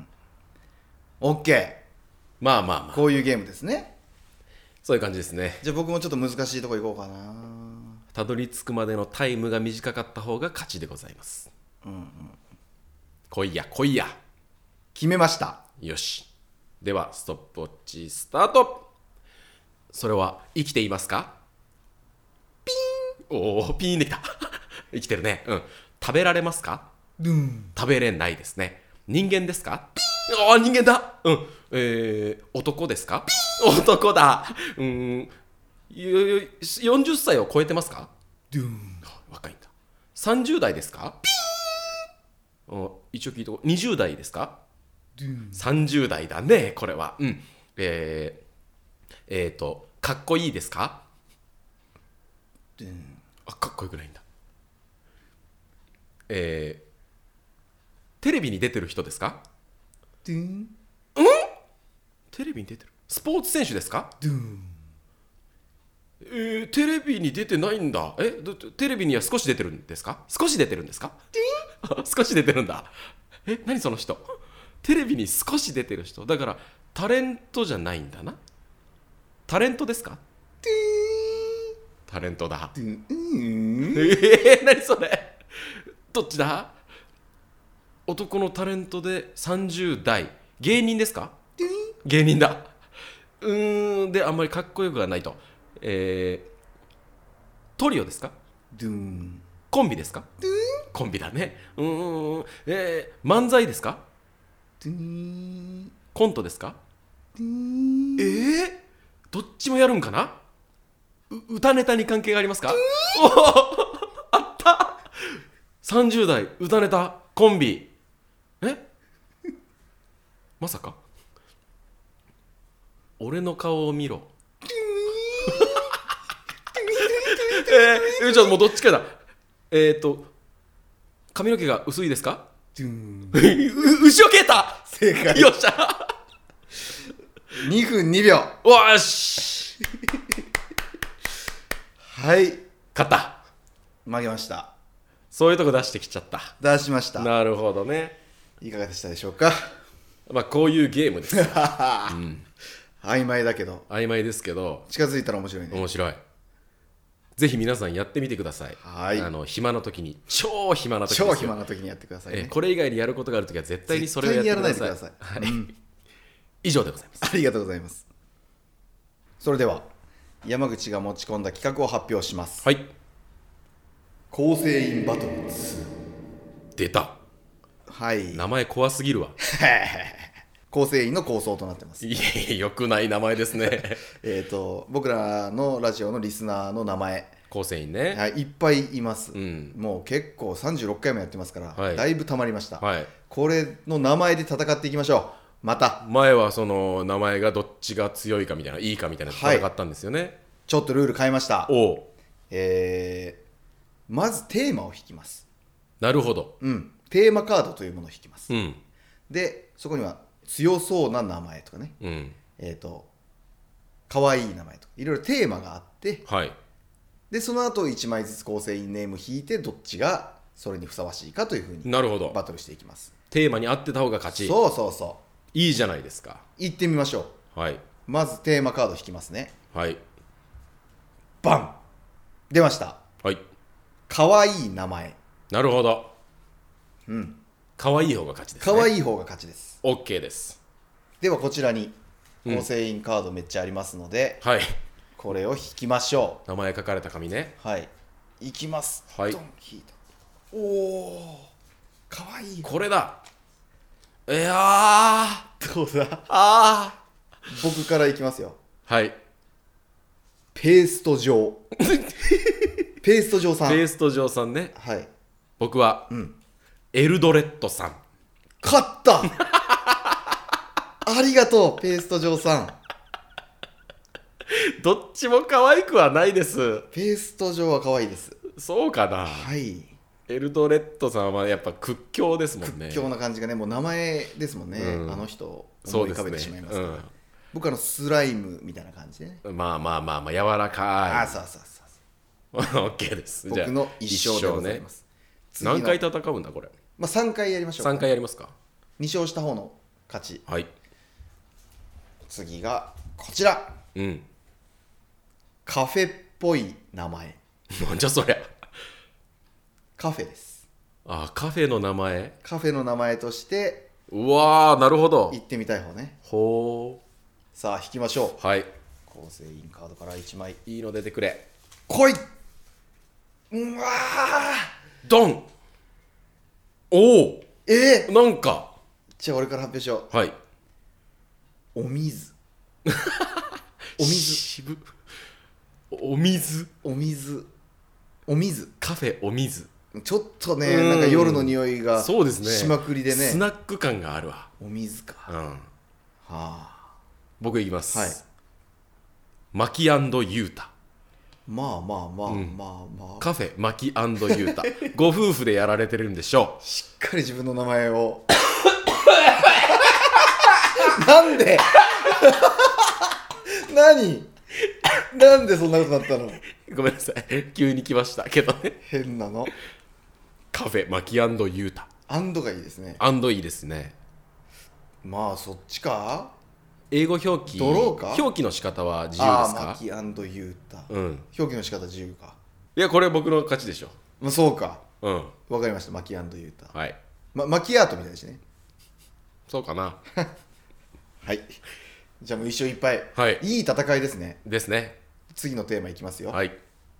Speaker 2: オッケー。
Speaker 1: まあまあまあ
Speaker 2: こういうゲームですね。
Speaker 1: そういう感じですね。
Speaker 2: じゃあ僕もちょっと難しいとこ行こうかな。
Speaker 1: たどり着くまでのタイムが短かった方が勝ちでございます。うんうん。来いや来いや。
Speaker 2: 決めました。
Speaker 1: よし。ではストップウォッチスタート。それは生きていますか？ピーン。おおピーンできた生きてるね。うん。食べられますか？
Speaker 2: ドゥン。
Speaker 1: 食べれないですね。人間ですか？ピーン。あ人間だ。うん。えー、男ですか？ピーン。男だ。うん。よんじゅっさいを超えてますか？
Speaker 2: ドゥン。
Speaker 1: 若いんだ。さんじゅうだいですか？ピーン。一応聞いておこう。にじゅうだいですか？
Speaker 2: ドゥン。
Speaker 1: さんじゅうだいだねこれは。うん。えー、えーとかっこいいですか？
Speaker 2: ドゥン。
Speaker 1: あかっこよくないんだ。えー、テレビに出てる人ですか？
Speaker 2: ドゥン。
Speaker 1: うん？テレビに出てる。スポーツ選手ですか？
Speaker 2: ドゥン。
Speaker 1: えーテレビに出てないんだ。えどテレビには少し出てるんですか？少し出てるんですか？少し出てるんだ。え何その人。テレビに少し出てる人だからタレントじゃないんだな。タレントですか？タレントだ。
Speaker 2: うんうん
Speaker 1: えー、何それ。どっちだ。男のタレントでさんじゅう代。芸人ですか？芸人だ。うーんであんまりかっこよくはないと。えー、トリオですか？
Speaker 2: ドゥーン
Speaker 1: コンビですか？コンビだね。うーん、えー、漫才ですか？
Speaker 2: ドゥーン
Speaker 1: コントですか？
Speaker 2: ドゥーン
Speaker 1: えー、どっちもやるんかな。う歌ネタに関係がありますか？おおあった。さんじゅう代歌ネタコンビ。えまさか俺の顔を見ろ。えー、じゃあもうどっちかだ。えっ、ー、と髪の毛が薄いですか？
Speaker 2: ドゥーン
Speaker 1: う牛尾啓太。
Speaker 2: 正解。
Speaker 1: よっしゃ。
Speaker 2: にふんにびょう。
Speaker 1: わーし
Speaker 2: はい
Speaker 1: 勝った。
Speaker 2: 負けました。
Speaker 1: そういうとこ出してきちゃった。
Speaker 2: 出しました。
Speaker 1: なるほどね。
Speaker 2: いかがでしたでしょうか。
Speaker 1: まあこういうゲームですよ、うん、
Speaker 2: 曖昧だけど
Speaker 1: 曖昧ですけど
Speaker 2: 近づいたら面白いね。
Speaker 1: 面白い。ぜひ皆さんやってみてください。
Speaker 2: はい。
Speaker 1: あの暇な時に超暇な時ですよ。
Speaker 2: 超暇な時にやってくださいね。
Speaker 1: えこれ以外にやることがある時は絶対にそれをやってください。
Speaker 2: 絶対にやらないでください。
Speaker 1: はい、うん、以上でございます。
Speaker 2: ありがとうございます。それでは山口が持ち込んだ企画を発表します。
Speaker 1: はい。
Speaker 2: 構成員バトルツー。
Speaker 1: 出た。
Speaker 2: はい。
Speaker 1: 名前怖すぎるわ。
Speaker 2: 構成員の構想となってます。
Speaker 1: いえよくない名前ですね。
Speaker 2: えっと僕らのラジオのリスナーの名前、
Speaker 1: 構成員ね、
Speaker 2: はい、いっぱいいます、
Speaker 1: うん、
Speaker 2: もう結構さんじゅうろっかいもやってますから、
Speaker 1: はい、
Speaker 2: だいぶたまりました、
Speaker 1: はい、
Speaker 2: これの名前で戦っていきましょう。また
Speaker 1: 前はその名前がどっちが強いかみたいないいかみたいな戦ったんですよね、はい、
Speaker 2: ちょっとルール変えました。
Speaker 1: おう、
Speaker 2: えー、まずテーマを引きます。
Speaker 1: なるほど、
Speaker 2: うん、テーマカードというものを引きます、
Speaker 1: うん、
Speaker 2: でそこには強そうな名前とかね、
Speaker 1: うん、
Speaker 2: えっ、ー、と可愛い名前とかいろいろテーマがあって、
Speaker 1: はい、
Speaker 2: でその後いちまいずつ構成員ネーム引いてどっちがそれにふさわしいかというふうに
Speaker 1: なるほど
Speaker 2: バトルしていきます。
Speaker 1: テーマに合ってた方が勝ち。
Speaker 2: そうそうそう、
Speaker 1: いいじゃないですか。
Speaker 2: 行ってみましょ
Speaker 1: う。はい。
Speaker 2: まずテーマカード引きますね。
Speaker 1: はい。
Speaker 2: バン出ました。
Speaker 1: はい。
Speaker 2: 可愛い名前。
Speaker 1: なるほど。
Speaker 2: うん。
Speaker 1: 可愛い方が勝ちですね。
Speaker 2: 可愛い方が勝ちです。
Speaker 1: OK です。
Speaker 2: ではこちらに構成員カードめっちゃありますので、
Speaker 1: うん、はい。
Speaker 2: これを引きましょ
Speaker 1: う。名前書かれた紙ね。
Speaker 2: はい。いきます。
Speaker 1: はい。
Speaker 2: ドン引いた。おお。可愛い。
Speaker 1: これだ。いやー。
Speaker 2: どうだ。
Speaker 1: ああ。
Speaker 2: 僕からいきますよ。
Speaker 1: はい。
Speaker 2: ペースト状。ペースト状さん。
Speaker 1: ペースト状さんね。
Speaker 2: はい。
Speaker 1: 僕は、
Speaker 2: うん、
Speaker 1: エルドレッドさん。
Speaker 2: 勝ったありがとうペースト状さん。
Speaker 1: どっちも可愛くはないです。
Speaker 2: ペースト状は可愛いです。
Speaker 1: そうかな。
Speaker 2: はい。
Speaker 1: エルドレッドさんはやっぱ屈強ですもんね。
Speaker 2: 屈強な感じがね、もう名前ですもんね、うん、あの人を思い浮かべてしまいますから、ね、うん、僕あのスライムみたいな感じでね。
Speaker 1: まあまあまあまあ柔らかい。
Speaker 2: あ、そうそうそうそう。
Speaker 1: OK です。
Speaker 2: 僕の一勝でございます。
Speaker 1: ね、何回戦うんだこれ。
Speaker 2: まあさんかいやりましょうか。
Speaker 1: さんかいやりますか。
Speaker 2: に勝した方の勝ち。
Speaker 1: はい。
Speaker 2: 次がこちら。
Speaker 1: うん。
Speaker 2: カフェっぽい名前。
Speaker 1: なんじゃそりゃ。
Speaker 2: カフェです。
Speaker 1: あ、カフェの名前。
Speaker 2: カフェの名前として
Speaker 1: うわー、なるほど。
Speaker 2: 行ってみたい方ね。
Speaker 1: ほ
Speaker 2: う。さあ引きましょう。
Speaker 1: はい。
Speaker 2: 構成員カードからいちまい。
Speaker 1: いいの出てくれ。
Speaker 2: 来い。うわー、
Speaker 1: ドン。おお。
Speaker 2: えー、
Speaker 1: なんか。
Speaker 2: じゃあ俺から発表しよ
Speaker 1: う。はい。
Speaker 2: お水。お水。
Speaker 1: 渋。お水。
Speaker 2: お水。お水。
Speaker 1: カフェお水。
Speaker 2: ちょっとね、なんか夜の匂いが
Speaker 1: そうですね。
Speaker 2: しまくりでね。
Speaker 1: スナック感があるわ。
Speaker 2: お水か。
Speaker 1: うん。は
Speaker 2: あ。
Speaker 1: 僕いきます。
Speaker 2: はい。
Speaker 1: マキ&ユータ。
Speaker 2: まあまあまあ、うん、まあまあ。
Speaker 1: カフェマキ&ユータ。ご夫婦でやられてるんでしょう。
Speaker 2: しっかり自分の名前を。なんで何なんでそんなことなったの？
Speaker 1: ごめんなさい急に来ましたけどね。
Speaker 2: 変なの。
Speaker 1: カフェマキ&ユータ
Speaker 2: アンドがいいですね。
Speaker 1: アンドいいですね。
Speaker 2: まあそっちか。
Speaker 1: 英語表記
Speaker 2: ドローか。
Speaker 1: 表記の仕方は自由ですか？
Speaker 2: あマキ&ユータ、
Speaker 1: うん、
Speaker 2: 表記の仕方自由か。
Speaker 1: いやこれ僕の勝ちでしょ。
Speaker 2: まあ、そうか。
Speaker 1: うん
Speaker 2: わかりました。マキ&ユータ、
Speaker 1: はい
Speaker 2: ま、マキアートみたいですね。
Speaker 1: そうかな
Speaker 2: はいじゃあもう一勝いっぱい、
Speaker 1: はい
Speaker 2: いい戦いですね。
Speaker 1: ですね。
Speaker 2: 次のテーマいきますよ。
Speaker 1: はい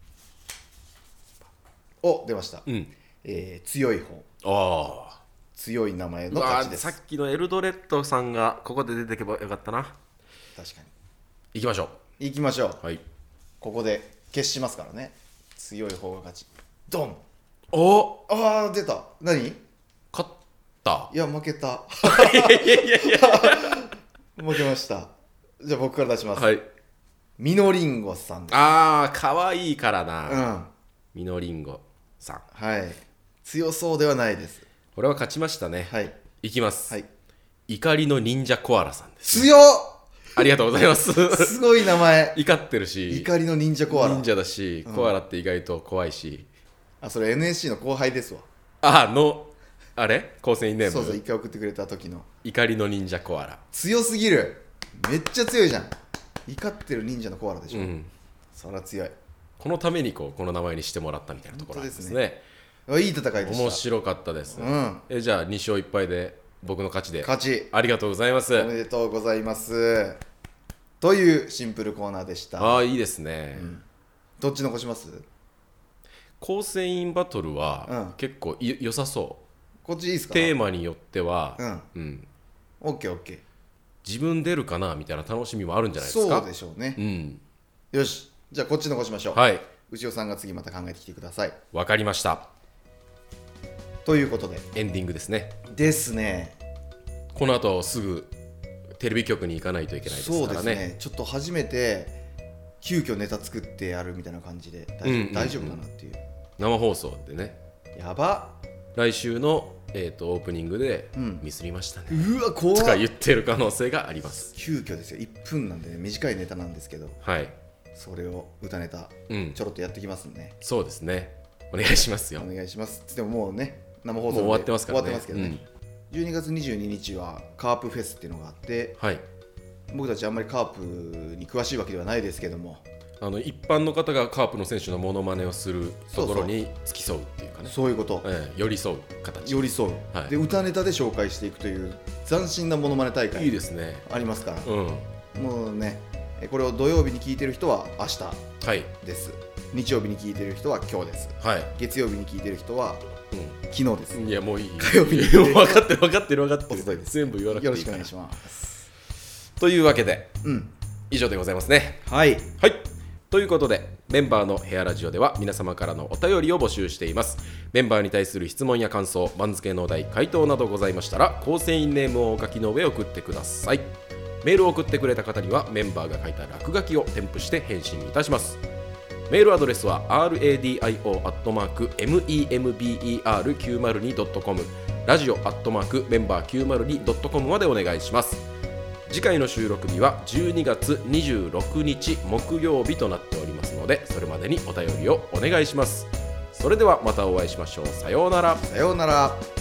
Speaker 2: お出ました、
Speaker 1: うん
Speaker 2: えー、強い方、
Speaker 1: ああ
Speaker 2: 強い名前の勝ちです。
Speaker 1: さっきのエルドレッドさんがここで出てけばよかったな。
Speaker 2: 確かに。
Speaker 1: 行きましょ
Speaker 2: 行きましょう。
Speaker 1: う。はい
Speaker 2: ここで決しますからね。強い方が勝ち。ドン。
Speaker 1: お
Speaker 2: ああ出た。何？
Speaker 1: 勝った
Speaker 2: いや負けた。
Speaker 1: いやいやいやいや
Speaker 2: 負けました。じゃあ僕から出します。
Speaker 1: はい
Speaker 2: ミノリンゴさんです。
Speaker 1: ああ可愛いから
Speaker 2: う
Speaker 1: な、
Speaker 2: ん。
Speaker 1: ミノリンゴさん。
Speaker 2: はい。強そうではないです。
Speaker 1: これは勝ちましたね。
Speaker 2: はい。
Speaker 1: いきます、
Speaker 2: はい。
Speaker 1: 怒りの忍者コアラさんです。
Speaker 2: 強っ。
Speaker 1: ありがとうございます
Speaker 2: すごい名前。
Speaker 1: 怒ってるし
Speaker 2: 怒りの忍者コアラ。
Speaker 1: 忍者だし、
Speaker 2: うん
Speaker 1: コアラって意外と怖いし、
Speaker 2: あ、それ エヌエスシー の後輩ですわ。
Speaker 1: あのあれ構成員ネーム
Speaker 2: そうそう、一回送ってくれた時の。
Speaker 1: 怒りの忍者コアラ。
Speaker 2: 強すぎる。めっちゃ強いじゃん。怒ってる忍者のコアラでしょ。
Speaker 1: うん、
Speaker 2: そりゃ強い。
Speaker 1: このためにこうこの名前にしてもらったみたいなところなんですね。
Speaker 2: 本当ですね。いい戦いでした。
Speaker 1: 面白かったです、
Speaker 2: うん。
Speaker 1: えじゃあに勝いっ敗で僕の勝ちで
Speaker 2: 勝ち。
Speaker 1: ありがとうございます。
Speaker 2: おめでとうございます。というシンプルコーナーでした。
Speaker 1: ああいいですね、
Speaker 2: うん、どっち残します？
Speaker 1: 構成員バトルは、
Speaker 2: うん、
Speaker 1: 結構い良さそう。
Speaker 2: こっちいいですか？
Speaker 1: テーマによっては、
Speaker 2: うん
Speaker 1: うん、
Speaker 2: オッケーオッケー。
Speaker 1: 自分出るかなみたいな楽しみもあるんじゃないですか。
Speaker 2: そうでしょうね、
Speaker 1: うん、
Speaker 2: よし、じゃあこっち残しましょう。
Speaker 1: はい、
Speaker 2: 内尾さんが次また考えてきてください。
Speaker 1: わかりました。
Speaker 2: ということで
Speaker 1: エンディングですね。
Speaker 2: ですね。
Speaker 1: この後すぐテレビ局に行かないといけないですからね。
Speaker 2: そうですね。ちょっと初めて急遽ネタ作ってやるみたいな感じで大丈夫、うんうんうん、大丈夫かなっていう。
Speaker 1: 生放送でね。
Speaker 2: やば。
Speaker 1: 来週の、えー、とオープニングで、うん、ミスりましたね、
Speaker 2: うわ怖っ
Speaker 1: とか言ってる可能性があります。
Speaker 2: 急遽ですよ。いっぷんなんで、ね、短いネタなんですけど、
Speaker 1: はい、
Speaker 2: それを歌ネタ、うん、ちょろっとやってきますんで、ね、
Speaker 1: そうですね。お願いしますよ。
Speaker 2: お願いします。でももうね、生放送で
Speaker 1: もう終わってますからね。
Speaker 2: 終わってますけどね、うん、じゅうにがつにじゅうににちはカープフェスっていうのがあって、はい、僕たちあんまりカープに詳しいわけではないですけども、
Speaker 1: あの一般の方がカープの選手のモノマネをするところに付き添うっていうかね。
Speaker 2: そういうこと、
Speaker 1: ええ、寄り添う形。
Speaker 2: 寄り添う、はい、で歌ネタで紹介していくという斬新なモノマネ大会。
Speaker 1: いいですね。
Speaker 2: ありますから、
Speaker 1: うん、
Speaker 2: もうね、これを土曜日に聞いてる人は明日です、はい、日曜日に聞いてる人は今日です、はい、月曜日に聞いてる人は、うん、昨日です。
Speaker 1: いやもういい。
Speaker 2: 火曜日に
Speaker 1: 分かってる分かってる分かってる。全部言わなくていいから。
Speaker 2: よろしくお願いします。
Speaker 1: というわけで、
Speaker 2: うん、
Speaker 1: 以上でございますね。
Speaker 2: はい
Speaker 1: はいということで、メンバーのヘアラジオでは皆様からのお便りを募集しています。メンバーに対する質問や感想、番付のお題、回答などございましたら、構成員ネームをお書きの上送ってください。メールを送ってくれた方にはメンバーが書いた落書きを添付して返信いたします。メールアドレスは ラディオ アットマーク メンバーきゅうまるに ドットコム ラジオ アットマーク メンバーきゅうまるに ドットコム までお願いします。次回の収録日はじゅうにがつにじゅうろくにち木曜日となっておりますので、それまでにお便りをお願いします。それではまたお会いしましょう。さようなら。
Speaker 2: さようなら。